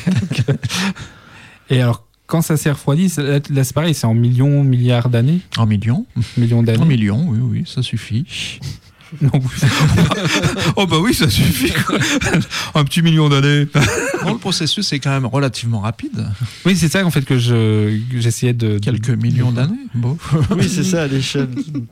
Et alors, quand ça s'est refroidi, c'est- là, là, c'est pareil, c'est en millions, milliards d'années, En millions. millions En d'années. millions, oui, oui, ça suffit. Non, oui. Oh bah oui, ça suffit, quoi. Un petit million d'années. Non, le processus est quand même relativement rapide. Oui, c'est ça en fait que je que j'essayais de, de- Quelques millions d'années. Bon. oui, c'est ça à l'échelle.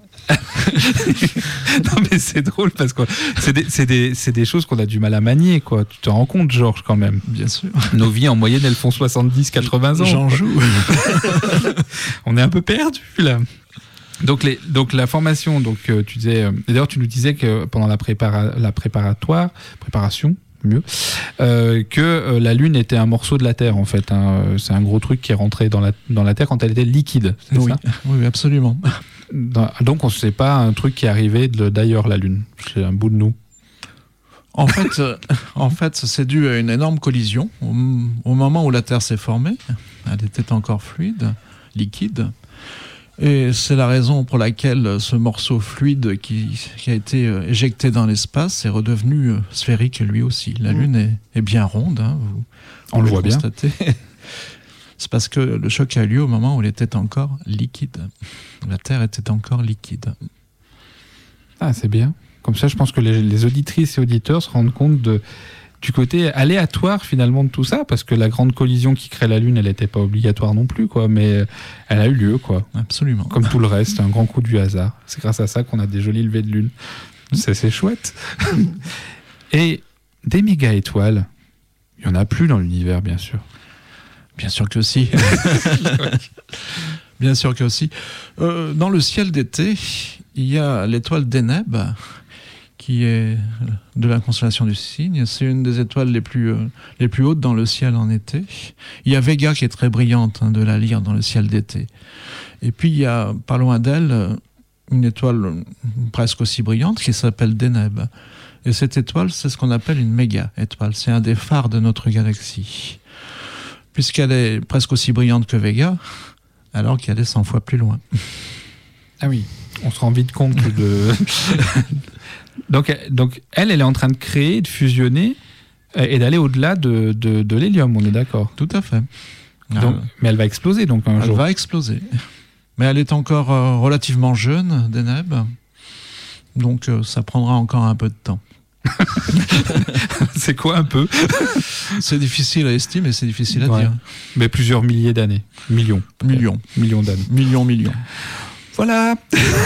Non mais c'est drôle parce que c'est des, c'est des, c'est des choses qu'on a du mal à manier, quoi. Tu te rends compte, Georges, quand même. Bien sûr. Nos vies en moyenne, elles font soixante-dix, quatre-vingts ans. J'en joue. On est un peu perdu là. Donc, les, donc la formation, donc euh, tu disais, euh, d'ailleurs tu nous disais que pendant la, prépara, la préparatoire, préparation, mieux, euh, que euh, la Lune était un morceau de la Terre en fait. Hein. C'est un gros truc qui est rentré dans la, dans la Terre quand elle était liquide. C'est Oui. ça Oui, absolument. Dans- donc on sait pas un truc qui est arrivé de- d'ailleurs la Lune. C'est un bout de nous. En fait, euh, en fait, c'est dû à une énorme collision. Au, au moment où la Terre s'est formée, elle était encore fluide, liquide. Et c'est la raison pour laquelle ce morceau fluide qui, qui a été euh, éjecté dans l'espace est redevenu euh, sphérique lui aussi. La Mmh. Lune est, est bien ronde, hein, vous, On le vous voit bien. constatez. C'est parce que le choc a eu lieu au moment où elle était encore liquide. La Terre était encore liquide. Ah, c'est bien. Comme ça, je pense que les, les auditrices et auditeurs se rendent compte de, du côté aléatoire finalement de tout ça, parce que la grande collision qui crée la Lune, elle n'était pas obligatoire non plus, quoi, mais elle a eu lieu, quoi. Absolument. Comme tout le reste, un grand coup du hasard. C'est grâce à ça qu'on a des jolies levées de Lune. C'est, c'est chouette. Et des méga-étoiles, il n'y en a plus dans l'univers, bien sûr. Bien sûr que si. Bien sûr que si. Euh, dans le ciel d'été, il y a l'étoile Deneb, qui est de la constellation du Cygne. C'est une des étoiles les plus, euh, les plus hautes dans le ciel en été. Il y a Vega qui est très brillante, hein, de la lire dans le ciel d'été. Et puis il y a, pas loin d'elle, une étoile presque aussi brillante qui s'appelle Deneb. Et cette étoile, c'est ce qu'on appelle une méga-étoile. C'est un des phares de notre galaxie. Puisqu'elle est presque aussi brillante que Vega, alors qu'elle est cent fois plus loin. Ah oui, on se rend vite compte de... donc, donc elle, elle est en train de créer, de fusionner et d'aller au-delà de, de, de l'hélium, on est d'accord. Tout à fait. Donc, ah. Mais elle va exploser donc un elle jour. Elle va exploser. Mais elle est encore euh, relativement jeune, Deneb. Donc euh, ça prendra encore un peu de temps. C'est quoi un peu? C'est difficile à estimer, c'est difficile à ouais. dire. Mais plusieurs milliers d'années. Millions. Millions. Millions d'années. Millions, millions. Voilà.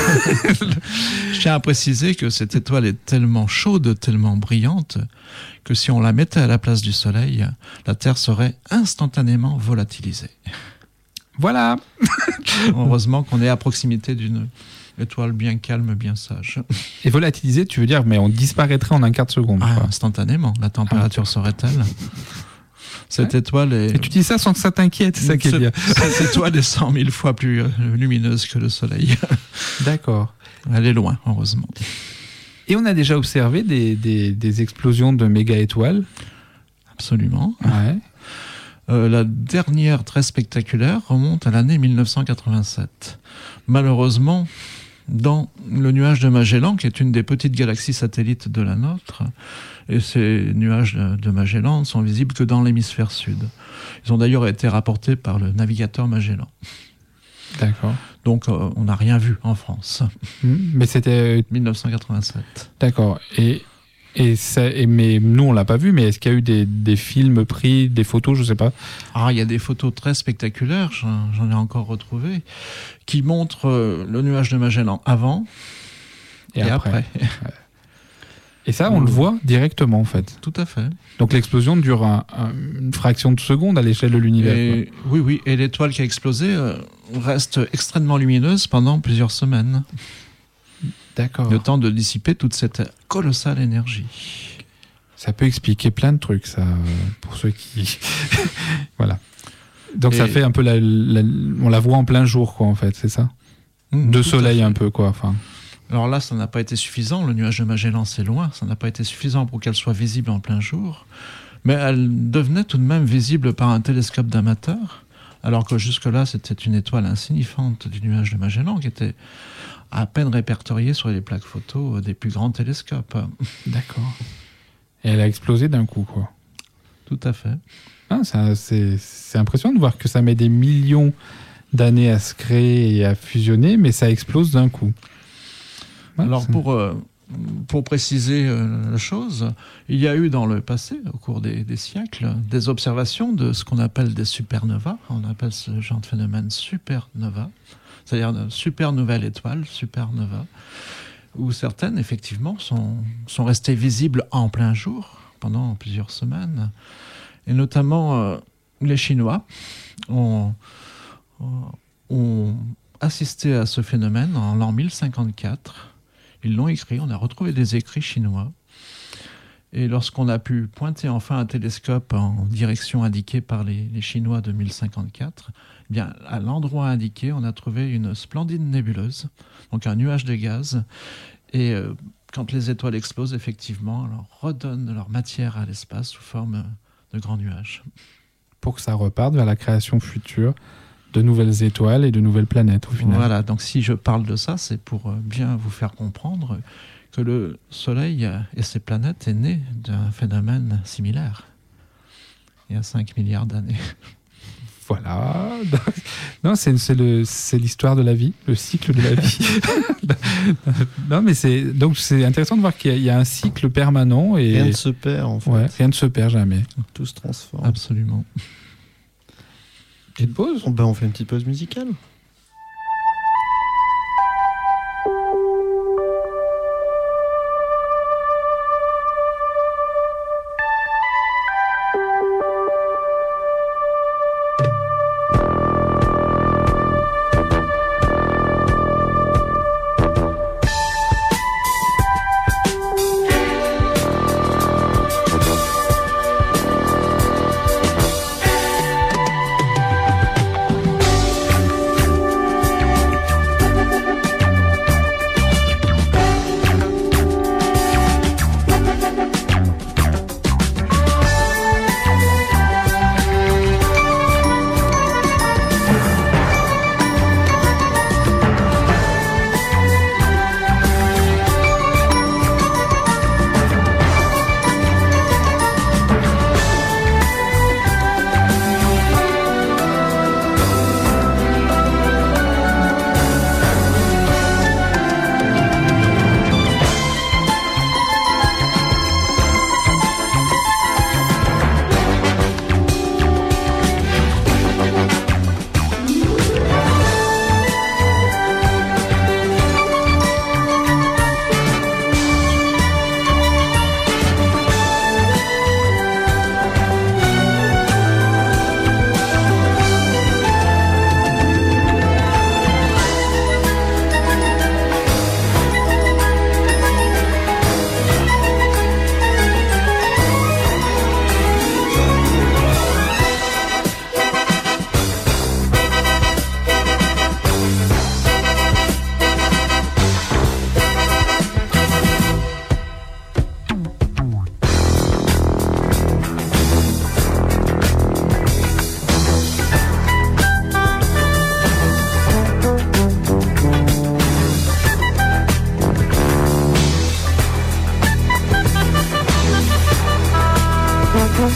Je tiens à préciser que cette étoile est tellement chaude, tellement brillante, que si on la mettait à la place du Soleil, la Terre serait instantanément volatilisée. Voilà. Heureusement qu'on est à proximité d'une étoile bien calme, bien sage. Et volatilisée, tu veux dire, mais on disparaîtrait en un quart de seconde. Ah, quoi. Instantanément. La température ah. serait telle. Cette ouais. étoile est... Et tu dis ça sans que ça t'inquiète, c'est ça qui est bien. Cette étoile est cent mille fois plus lumineuse que le Soleil. D'accord. Elle est loin, heureusement. Et on a déjà observé des, des, des explosions de méga-étoiles. Absolument. Ouais. Euh, la dernière très spectaculaire remonte à l'année mille neuf cent quatre-vingt-sept. Malheureusement, dans le nuage de Magellan, qui est une des petites galaxies satellites de la nôtre, et ces nuages de Magellan ne sont visibles que dans l'hémisphère sud. Ils ont d'ailleurs été rapportés par le navigateur Magellan. D'accord. Donc euh, on n'a rien vu en France. Mmh, mais c'était... mille neuf cent quatre-vingt-sept. D'accord. Et... Et ça, et mais nous, on l'a pas vu, mais est-ce qu'il y a eu des, des films pris, des photos, je sais pas? Ah, il y a des photos très spectaculaires, j'en, j'en ai encore retrouvé, qui montrent euh, le nuage de Magellan avant et, et après. après. Ouais. Et ça, on euh, le voit directement, en fait. Tout à fait. Donc l'explosion dure un, un, une fraction de seconde à l'échelle de l'univers. Et, oui, oui, et l'étoile qui a explosé euh, reste extrêmement lumineuse pendant plusieurs semaines. D'accord. Le temps de dissiper toute cette colossale énergie. Ça peut expliquer plein de trucs, ça, pour ceux qui... voilà. Donc et... ça fait un peu... La, la... On la voit en plein jour, quoi, en fait, c'est ça? mmh, De soleil un peu, quoi. Enfin. Alors là, ça n'a pas été suffisant. Le nuage de Magellan, c'est loin. Ça n'a pas été suffisant pour qu'elle soit visible en plein jour. Mais elle devenait tout de même visible par un télescope d'amateur, alors que jusque-là, c'était une étoile insignifiante du nuage de Magellan qui était à peine répertoriée sur les plaques photos des plus grands télescopes. D'accord. Et elle a explosé d'un coup, quoi. Tout à fait. Ah, ça, c'est, c'est impressionnant de voir que ça met des millions d'années à se créer et à fusionner, mais ça explose d'un coup. Ouais, Alors, c'est... pour, euh, pour préciser euh, la chose, il y a eu dans le passé, au cours des, des siècles, des observations de ce qu'on appelle des supernovas. On appelle ce genre de phénomène supernova, c'est-à-dire de super nouvelle étoile, supernova, où certaines, effectivement, sont, sont restées visibles en plein jour pendant plusieurs semaines. Et notamment, euh, les Chinois ont, ont assisté à ce phénomène en l'an mille cinquante-quatre. Ils l'ont écrit, on a retrouvé des écrits chinois. Et lorsqu'on a pu pointer enfin un télescope en direction indiquée par les, les Chinois de mille cinquante-quatre, eh bien, à l'endroit indiqué, on a trouvé une splendide nébuleuse, donc un nuage de gaz. Et euh, quand les étoiles explosent, effectivement, elles redonnent leur matière à l'espace sous forme de grands nuages. Pour que ça reparte vers la création future de nouvelles étoiles et de nouvelles planètes, au final. Voilà, donc si je parle de ça, c'est pour bien vous faire comprendre que le Soleil et ses planètes est né d'un phénomène similaire, il y a cinq milliards d'années. Voilà. Non, c'est, c'est, le, c'est l'histoire de la vie, le cycle de la vie. Non, mais c'est, donc c'est intéressant de voir qu'il y a, il y a un cycle permanent. Et rien ne se perd, en fait. Ouais, rien ne se perd jamais. Tout se transforme. Absolument. Petite pause ? Ben, on fait une petite pause musicale.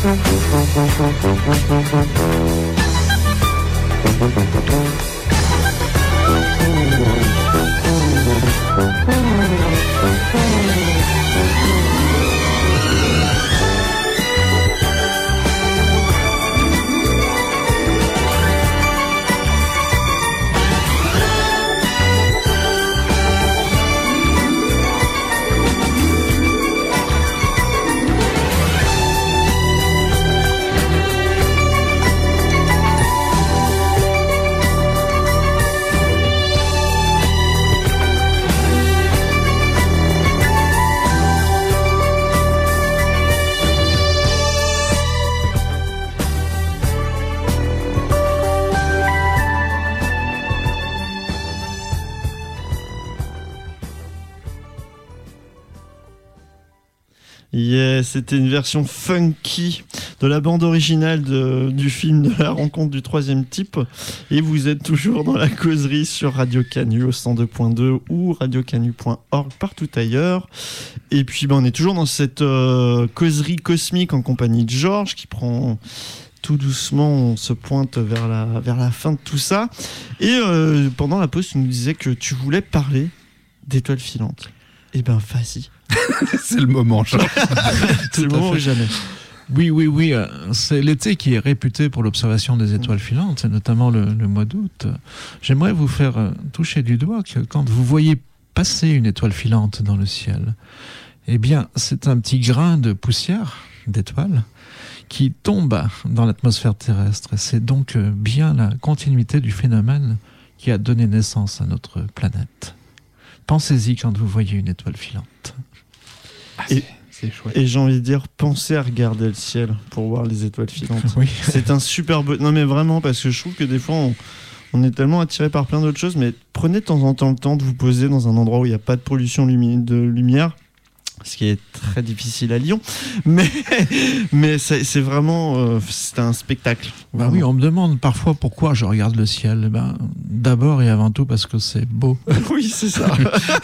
Yeah, c'était une version funky de la bande originale de, du film de la rencontre du troisième type. Et vous êtes toujours dans la causerie sur Radio Canu au cent deux point deux ou radio canu point org partout ailleurs. Et puis ben, on est toujours dans cette euh, causerie cosmique en compagnie de Georges qui prend... Tout doucement, on se pointe vers la, vers la fin de tout ça. Et euh, pendant la pause, tu nous disais que tu voulais parler d'étoiles filantes. Eh ben, vas-y. C'est le moment, Georges. C'est le moment ou jamais. Oui, oui, oui. euh, C'est l'été qui est réputé pour l'observation des étoiles filantes, et notamment le, le mois d'août. J'aimerais vous faire euh, toucher du doigt que quand vous voyez passer une étoile filante dans le ciel, eh bien, c'est un petit grain de poussière d'étoiles qui tombe dans l'atmosphère terrestre. Et c'est donc euh, bien la continuité du phénomène qui a donné naissance à notre planète. Pensez-y quand vous voyez une étoile filante. Ah, Et- c'est, c'est chouette. Et j'ai envie de dire, pensez à regarder le ciel pour voir les étoiles filantes. Oui. C'est un super beau... Non mais vraiment, parce que je trouve que des fois, on, on est tellement attiré par plein d'autres choses, mais prenez de temps en temps le temps de vous poser dans un endroit où il n'y a pas de pollution lumi- de lumière, ce qui est très difficile à Lyon, mais, mais c'est, c'est vraiment euh, c'est un spectacle. Bah oui, on me demande parfois pourquoi je regarde le ciel. Ben, d'abord et avant tout parce que c'est beau. Oui, c'est ça.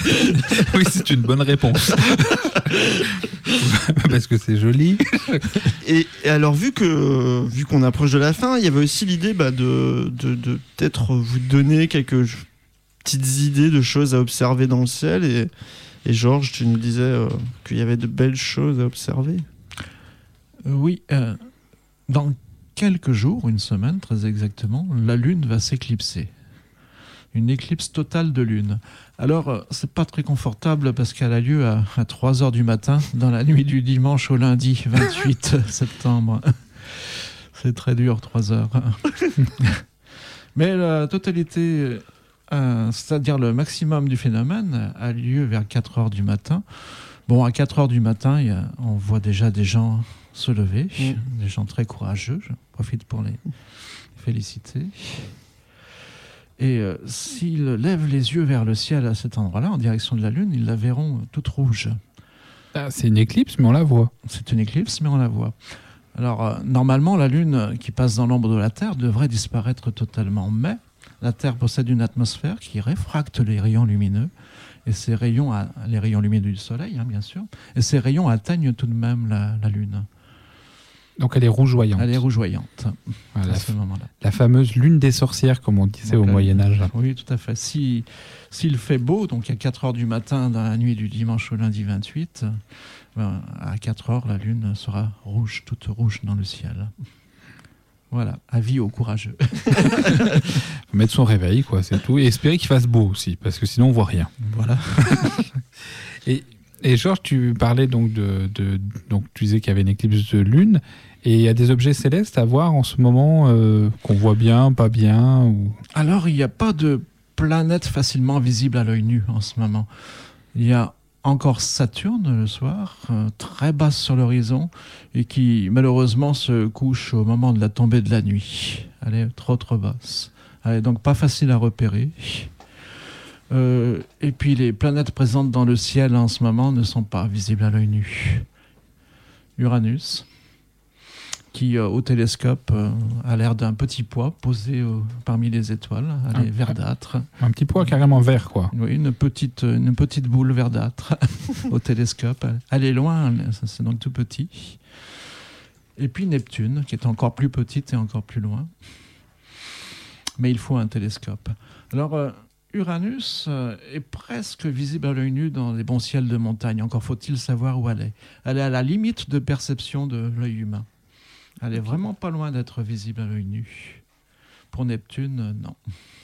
Oui, c'est une bonne réponse. Parce que c'est joli. Et, et alors, vu, que, vu qu'on approche de la fin, il y avait aussi l'idée bah, de, de, de peut-être vous donner quelques petites idées de choses à observer dans le ciel. Et, et Georges, tu nous disais euh, qu'il y avait de belles choses à observer. Euh, oui, euh, dans quelques jours, une semaine très exactement, la Lune va s'éclipser. Une éclipse totale de Lune. Alors, euh, c'est pas très confortable parce qu'elle a lieu à, à trois heures du matin, dans la nuit du dimanche au lundi vingt-huit septembre. C'est très dur, trois heures. Mais la totalité, euh, c'est-à-dire le maximum du phénomène, a lieu vers quatre heures du matin. Bon, à quatre heures du matin, il y a, on voit déjà des gens se lever, mmh. des gens très courageux. Je profite pour les féliciter. Et euh, s'ils lèvent les yeux vers le ciel à cet endroit-là, en direction de la Lune, ils la verront toute rouge. Ah, c'est une éclipse, mais on la voit. C'est une éclipse, mais on la voit. Alors, euh, normalement, la Lune qui passe dans l'ombre de la Terre devrait disparaître totalement. Mais la Terre possède une atmosphère qui réfracte les rayons lumineux. Et ces rayons, les rayons lumineux du Soleil, hein, bien sûr. Et ces rayons atteignent tout de même la, la Lune. Donc elle est rougeoyante. Elle est rougeoyante Voilà, à ce moment-là. La fameuse lune des sorcières, comme on disait donc, au Moyen-Âge. Oui, tout à fait. Si, s'il fait beau, donc à quatre heures du matin, dans la nuit du dimanche au lundi vingt-huit, ben, à quatre heures, la Lune sera rouge, toute rouge dans le ciel. Voilà, avis aux courageux. Faut mettre son réveil, quoi, c'est tout. Et espérer qu'il fasse beau aussi, parce que sinon on voit rien. Voilà. et, et Georges, tu parlais donc de, de... Donc tu disais qu'il y avait une éclipse de lune. Et il y a des objets célestes à voir en ce moment euh, qu'on voit bien, pas bien ou... Alors, il n'y a pas de planète facilement visible à l'œil nu en ce moment. Il y a encore Saturne le soir, euh, très basse sur l'horizon, et qui malheureusement se couche au moment de la tombée de la nuit. Elle est trop trop basse. Elle est donc pas facile à repérer. Euh, et puis les planètes présentes dans le ciel en ce moment ne sont pas visibles à l'œil nu. Uranus, qui euh, au télescope euh, a l'air d'un petit pois posé euh, parmi les étoiles. Elle un, est verdâtre. Un petit pois carrément vert, quoi. Oui, une petite, une petite boule verdâtre au télescope. Elle est loin, c'est donc tout petit. Et puis Neptune, qui est encore plus petite et encore plus loin. Mais il faut un télescope. Alors, euh, Uranus euh, est presque visible à l'œil nu dans les bons ciels de montagne. Encore faut-il savoir où elle est. Elle est à la limite de perception de l'œil humain. Elle est vraiment pas loin d'être visible à l'œil nu. Pour Neptune, euh, non.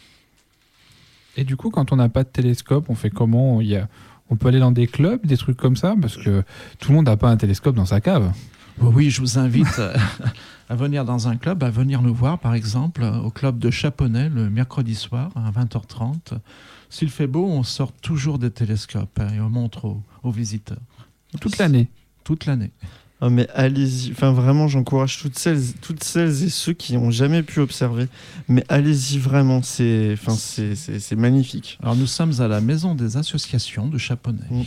Et du coup, quand on n'a pas de télescope, on fait comment? Il y a... On peut aller dans des clubs, des trucs comme ça? Parce que tout le monde n'a pas un télescope dans sa cave. Oui, je vous invite à venir dans un club, à venir nous voir, par exemple, au club de Chaponnet, le mercredi soir, à vingt heures trente. S'il fait beau, on sort toujours des télescopes et on montre aux, aux visiteurs. Toute l'année? Toute l'année. Oh mais allez-y, enfin vraiment j'encourage toutes celles, toutes celles et ceux qui n'ont jamais pu observer, mais allez-y vraiment, c'est, enfin, c'est, c'est, c'est magnifique. Alors nous sommes à la maison des associations de Chaponnet, mmh.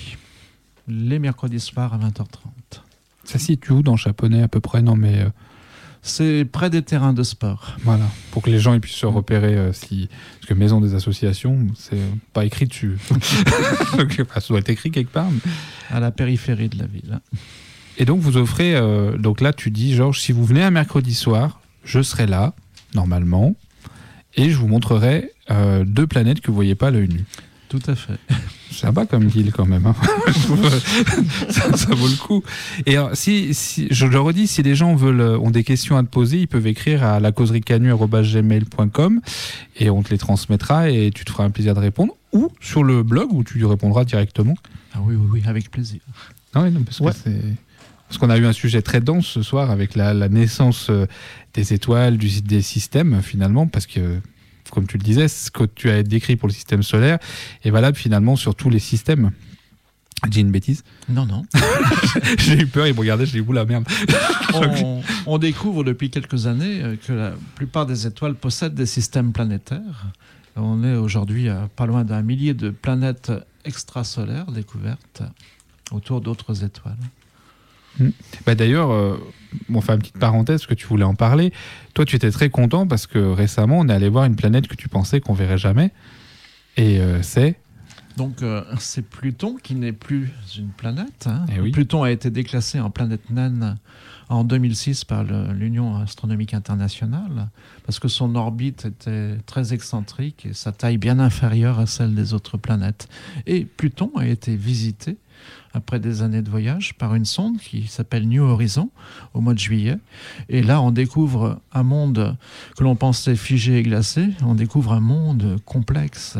les mercredis soirs à vingt heures trente. Ça se situe où dans Chaponnet à peu près? Non mais... Euh... C'est près des terrains de sport. Voilà, pour que les gens ils puissent se repérer. Euh, si... Parce que maison des associations, c'est pas écrit dessus. Donc, ça doit être écrit quelque part. Mais... À la périphérie de la ville. Et donc vous offrez, euh, donc là tu dis Georges, si vous venez un mercredi soir, je serai là, normalement, et je vous montrerai euh, deux planètes que vous ne voyez pas à l'œil nu. Tout à fait. Sympa comme deal quand même. Hein. Je trouve, ça, ça vaut le coup. Et alors, si, si, je le redis, si les gens veulent, ont des questions à te poser, ils peuvent écrire à la causerie canu arobase gmail point com et on te les transmettra et tu te feras un plaisir de répondre. Ou sur le blog où tu lui répondras directement. Ah oui, oui, oui, avec plaisir. Ah oui, non, parce ouais. que c'est... Parce qu'on a eu un sujet très dense ce soir avec la, la naissance des étoiles, du, des systèmes finalement, parce que, comme tu le disais, ce que tu as décrit pour le système solaire est valable finalement sur tous les systèmes. J'ai une bêtise? Non, non. J'ai eu peur, ils me regardaient, j'ai dit, oula, merde. on, on découvre depuis quelques années que la plupart des étoiles possèdent des systèmes planétaires. On est aujourd'hui à pas loin d'un millier de planètes extrasolaires découvertes autour d'autres étoiles. Mmh. Bah d'ailleurs, euh, on fait une petite parenthèse, parce que tu voulais en parler. Toi, tu étais très content parce que récemment, on est allé voir une planète que tu pensais qu'on verrait jamais. Et euh, c'est... Donc, euh, c'est Pluton qui n'est plus une planète. Hein. Eh oui. Pluton a été déclassé en planète naine en deux mille six par le, l'Union astronomique internationale parce que son orbite était très excentrique et sa taille bien inférieure à celle des autres planètes. Et Pluton a été visité après des années de voyage par une sonde qui s'appelle New Horizon au mois de juillet. Et là, on découvre un monde que l'on pensait figé et glacé. On découvre un monde complexe,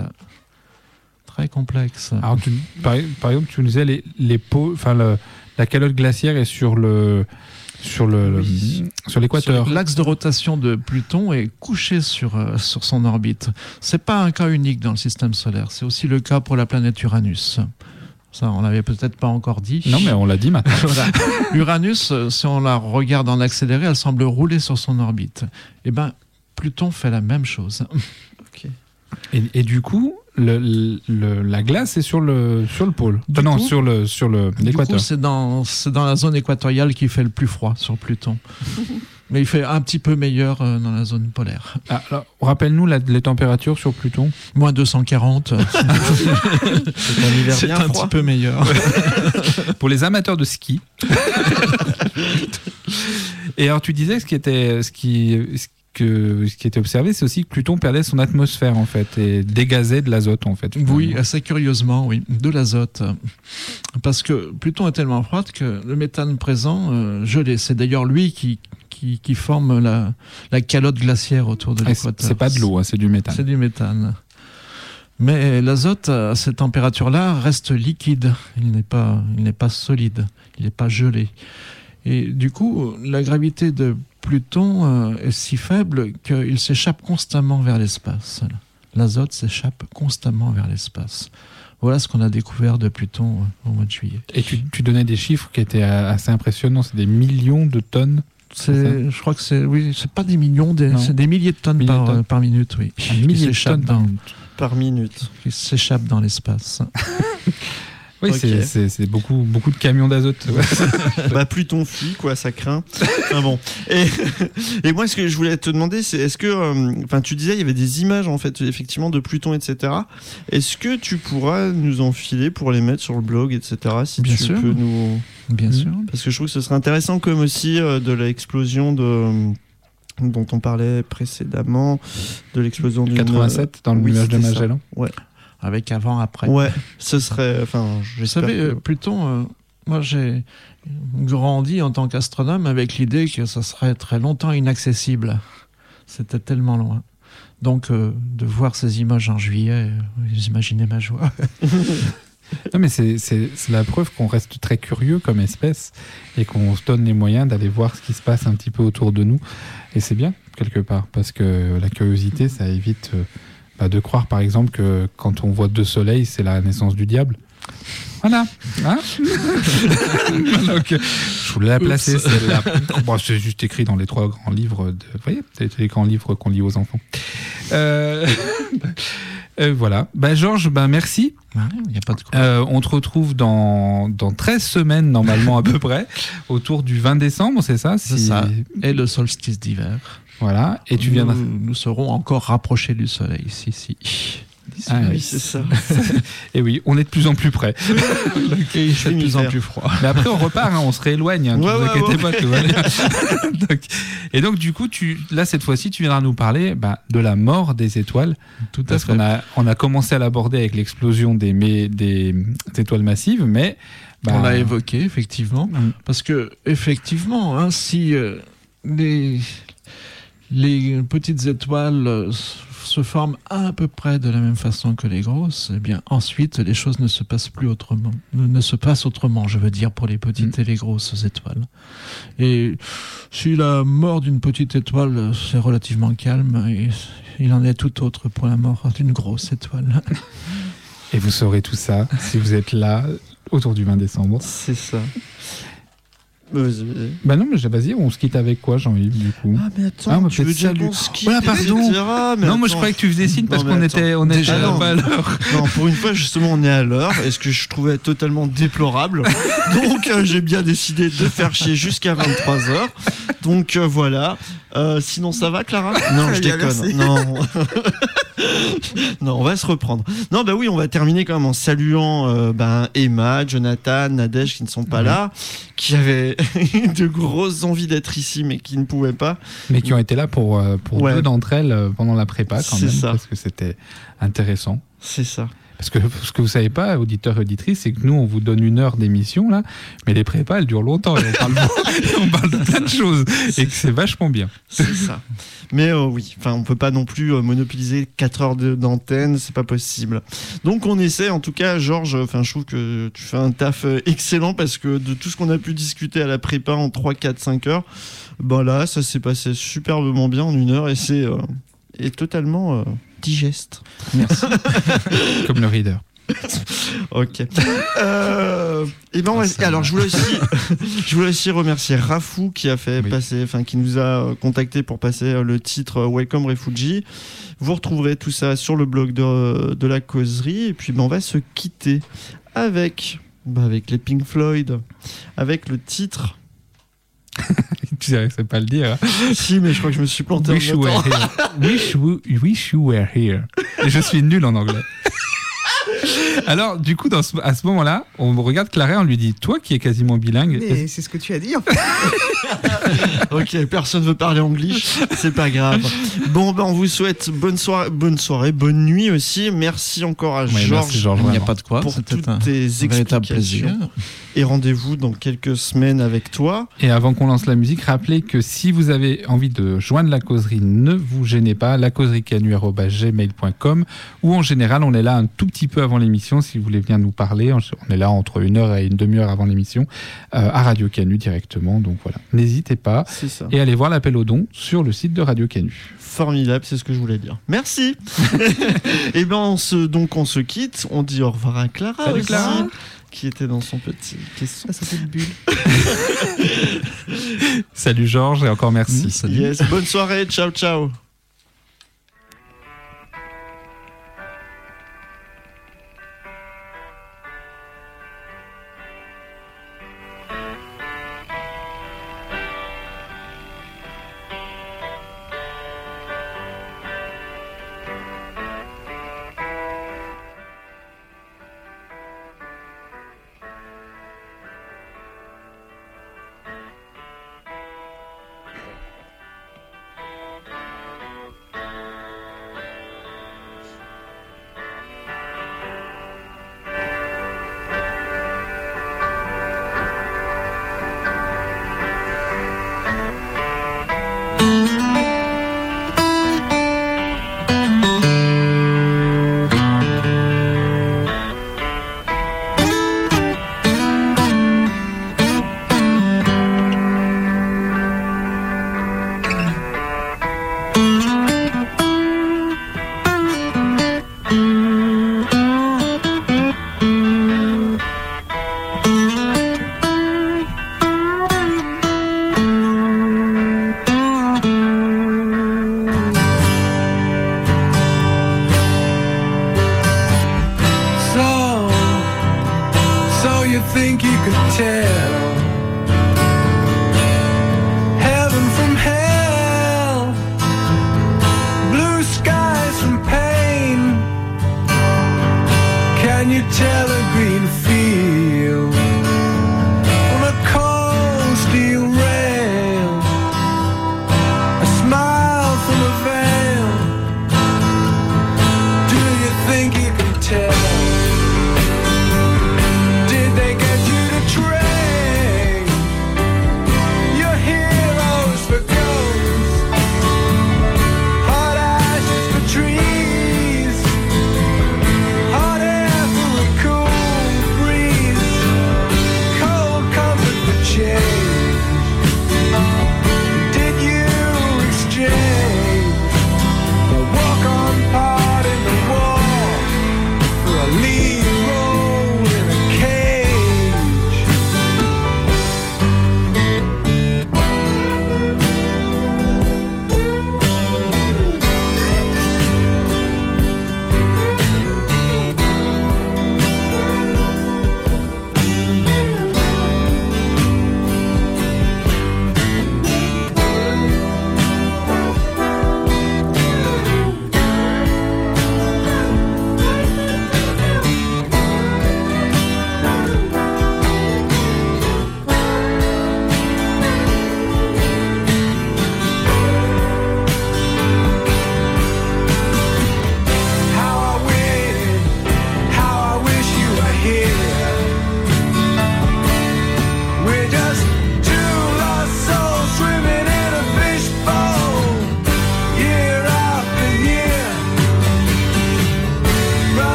très complexe. Alors, tu, par, par exemple, tu nous disais les, les pôles, enfin le, la calotte glaciaire est sur le sur le, oui. le sur l'équateur. Sur l'axe de rotation de Pluton est couché sur euh, sur son orbite. C'est pas un cas unique dans le système solaire. C'est aussi le cas pour la planète Uranus. Ça, on l'avait peut-être pas encore dit. Non, mais on l'a dit maintenant. Voilà. Uranus, si on la regarde en accéléré, elle semble rouler sur son orbite. Eh ben, Pluton fait la même chose. Okay. Et, et du coup, le, le, la glace est sur le sur le pôle. Du Ah, non, coup, sur le sur le l'équateur. Du coup, c'est dans c'est dans la zone équatoriale qu'il fait le plus froid sur Pluton. Mais il fait un petit peu meilleur euh, dans la zone polaire. Ah, alors, rappelle-nous la, les températures sur Pluton. Moins deux cent quarante. C'est un hiver C'est bien un froid. petit peu meilleur. Pour les amateurs de ski. Et alors tu disais ce qui était ce qui ce que ce qui était observé, c'est aussi que Pluton perdait son atmosphère en fait et dégazait de l'azote en fait. Finalement. Oui, assez curieusement, oui, de l'azote. Parce que Pluton est tellement froide que le méthane présent euh, gelé. C'est d'ailleurs lui qui qui, qui forme la la calotte glaciaire autour de Ah, l'équateur. c'est, c'est pas de l'eau, hein, c'est du méthane. C'est du méthane. Mais l'azote, à cette température-là, reste liquide. Il n'est pas, il n'est pas solide. Il n'est pas gelé. Et du coup, la gravité de Pluton euh, est si faible qu'il s'échappe constamment vers l'espace. L'azote s'échappe constamment vers l'espace. Voilà ce qu'on a découvert de Pluton euh, au mois de juillet. Et tu, tu donnais des chiffres qui étaient assez impressionnants. C'est des millions de tonnes. C'est, je crois que c'est, oui, c'est pas des millions, des, c'est des milliers de tonnes, milliers par, de tonnes. par minute, oui. Un millier de tonnes dans, par minute. Par minute. qui s'échappent dans l'espace. Oui, Ok. c'est, c'est, c'est beaucoup, beaucoup de camions d'azote. Bah Pluton fuit, quoi, ça craint. Enfin bon. Et, et moi, ce que je voulais te demander, c'est est-ce que, enfin, tu disais, il y avait des images en fait, effectivement, de Pluton, et cetera. Est-ce que tu pourras nous en filer pour les mettre sur le blog, et cetera. Si Bien tu sûr. peux nous, Bien Mhm. sûr. parce que je trouve que ce serait intéressant, comme aussi euh, de l'explosion de dont on parlait précédemment, de l'explosion d'une quatre-vingt-sept dans le oui, nuage de c'était ça. Magellan. Ouais. Avec avant-après. Ouais, ce serait, enfin, Vous j'espère savez, que- euh, Pluton, euh, moi j'ai grandi en tant qu'astronome avec l'idée que ça serait très longtemps inaccessible. C'était tellement loin. Donc, euh, de voir ces images en juillet, euh, vous imaginez ma joie. Non, mais c'est, c'est, c'est la preuve qu'on reste très curieux comme espèce et qu'on se donne les moyens d'aller voir ce qui se passe un petit peu autour de nous. Et c'est bien, quelque part, parce que la curiosité, ça évite euh, bah, de croire, par exemple, que quand on voit deux soleils, c'est la naissance du diable. Voilà. Hein Donc, je voulais la placer, Oups. celle-là. Bon, c'est juste écrit dans les trois grands livres. De... Vous voyez, c'est les grands livres qu'on lit aux enfants. Euh... euh, voilà. Bah, Georges, bah, merci. Il n'y a pas de quoi. Euh, on te retrouve dans, dans treize semaines, normalement, à peu près, autour du vingt décembre, c'est ça C'est si... ça. Et le solstice d'hiver. Voilà. Et tu viendras. Nous, nous serons encore rapprochés du soleil. Si, si. Ah, oui, oui. c'est ça. Et oui, on est de plus en plus près. Et il fait de plus en plus froid. Mais après, on repart, hein, on se rééloigne. Hein, ne Ouais, vous ouais, inquiétez ouais. pas, tout va bien. Donc, et donc, du coup, tu, là, cette fois-ci, tu viendras nous parler bah, de la mort des étoiles. Tout à Parce fait. qu'on a, on a commencé à l'aborder avec l'explosion des, mé- des, des étoiles massives, mais. bah, On l'a évoqué, effectivement. Mm. Parce que, effectivement, hein, si euh, les, les petites étoiles euh, se forment à peu près de la même façon que les grosses, eh bien, ensuite, les choses ne se passent plus autrement. Ne, ne se passent autrement, je veux dire, pour les petites Mm. et les grosses étoiles. Et si la mort d'une petite étoile, euh, c'est relativement calme, et il en est tout autre pour la mort d'une grosse étoile. Et vous saurez tout ça si vous êtes là autour du vingt décembre. C'est ça. Bah, vas-y, vas-y. Bah non, mais vas-y, on se quitte avec quoi, Jean-Yves, du coup Ah mais attends, Ah, bah, tu veux peut-être dire salut. qu'on se quitte, Voilà, pardon. et cetera, mais Non, moi je attends. croyais que tu faisais signe parce Non, mais qu'on attends. était, on était Déjà, à non. pas à l'heure. Non, pour une fois, justement, on est à l'heure, et ce que je trouvais totalement déplorable. Donc, euh, j'ai bien décidé de faire chier jusqu'à vingt-trois heures. Donc, euh, voilà. Euh, sinon, ça va, Clara? Non, je Bien, déconne. merci. Non. Non, on va se reprendre. Non, bah oui, on va terminer quand même en saluant euh, ben, Emma, Jonathan, Nadège qui ne sont pas Mhm. là, qui avaient de grosses envies d'être ici, mais qui ne pouvaient pas. Mais qui ont été là pour, euh, pour Ouais. deux d'entre elles euh, pendant la prépa quand C'est même, ça. parce que c'était intéressant. C'est ça. Parce que ce que vous savez pas, auditeurs et auditrices, c'est que nous, on vous donne une heure d'émission, là, mais les prépas, elles durent longtemps, et on parle, on parle de plein de choses, et que c'est vachement bien. C'est ça. Mais euh, oui, enfin, on peut pas non plus euh, monopoliser quatre heures de- d'antenne, c'est pas possible. Donc on essaie, en tout cas, Georges, enfin, je trouve que tu fais un taf euh, excellent parce que de tout ce qu'on a pu discuter à la prépa en trois, quatre, cinq heures, ben là, ça s'est passé superbement bien en une heure et c'est euh, est totalement euh, digeste. Merci. Comme le reader. Ok. Euh, et ben, on va- Ah, ça alors va. je voulais aussi, je voulais aussi remercier Rafou qui a fait Oui. passer, enfin qui nous a euh, contacté pour passer euh, le titre euh, Welcome Refugee. Vous retrouverez tout ça sur le blog de, de la causerie et puis ben, on va se quitter avec, ben, avec les Pink Floyd, avec le titre. Tu sais, c'est pas le dire. hein. Si, mais je crois que je me suis planté. Wish en you were notant. here. Wish, you- wish you were here. Et je suis nul en anglais. Alors, du coup, dans ce- à ce moment-là, on regarde Clara, on lui dit, toi qui es quasiment bilingue, Mais c'est ce que tu as dit en fait. Ok, personne veut parler anglais, c'est pas grave. Bon, ben on vous souhaite bonne soirée, bonne soirée, bonne nuit aussi. Merci encore à Ouais, Georges merci, Georges, Il n'y a vraiment. pas de quoi. pour C'était toutes un tes véritable plaisir. explications. Et rendez-vous dans quelques semaines avec toi. Et avant qu'on lance la musique, rappelez que si vous avez envie de joindre la causerie, ne vous gênez pas, lacauserie-canu arobase gmail point com, ou en général, on est là un tout petit peu avant l'émission, si vous voulez venir nous parler. On est là entre une heure et une demi-heure avant l'émission, euh, à Radio Canu directement. Donc voilà, n'hésitez pas. C'est ça. Et allez voir l'appel aux dons sur le site de Radio Canu. Formidable, c'est ce que je voulais dire. Merci. Et ben on se donc on se quitte. On dit au revoir à Clara Salut, aussi, Clara. qui était dans son petit caisson. Ça sentait une bulle. Salut Georges et encore merci. Mmh, salut. Yes. Bonne soirée. Ciao ciao. you think you could tell heaven from hell, blue skies from pain? Can you tell a green field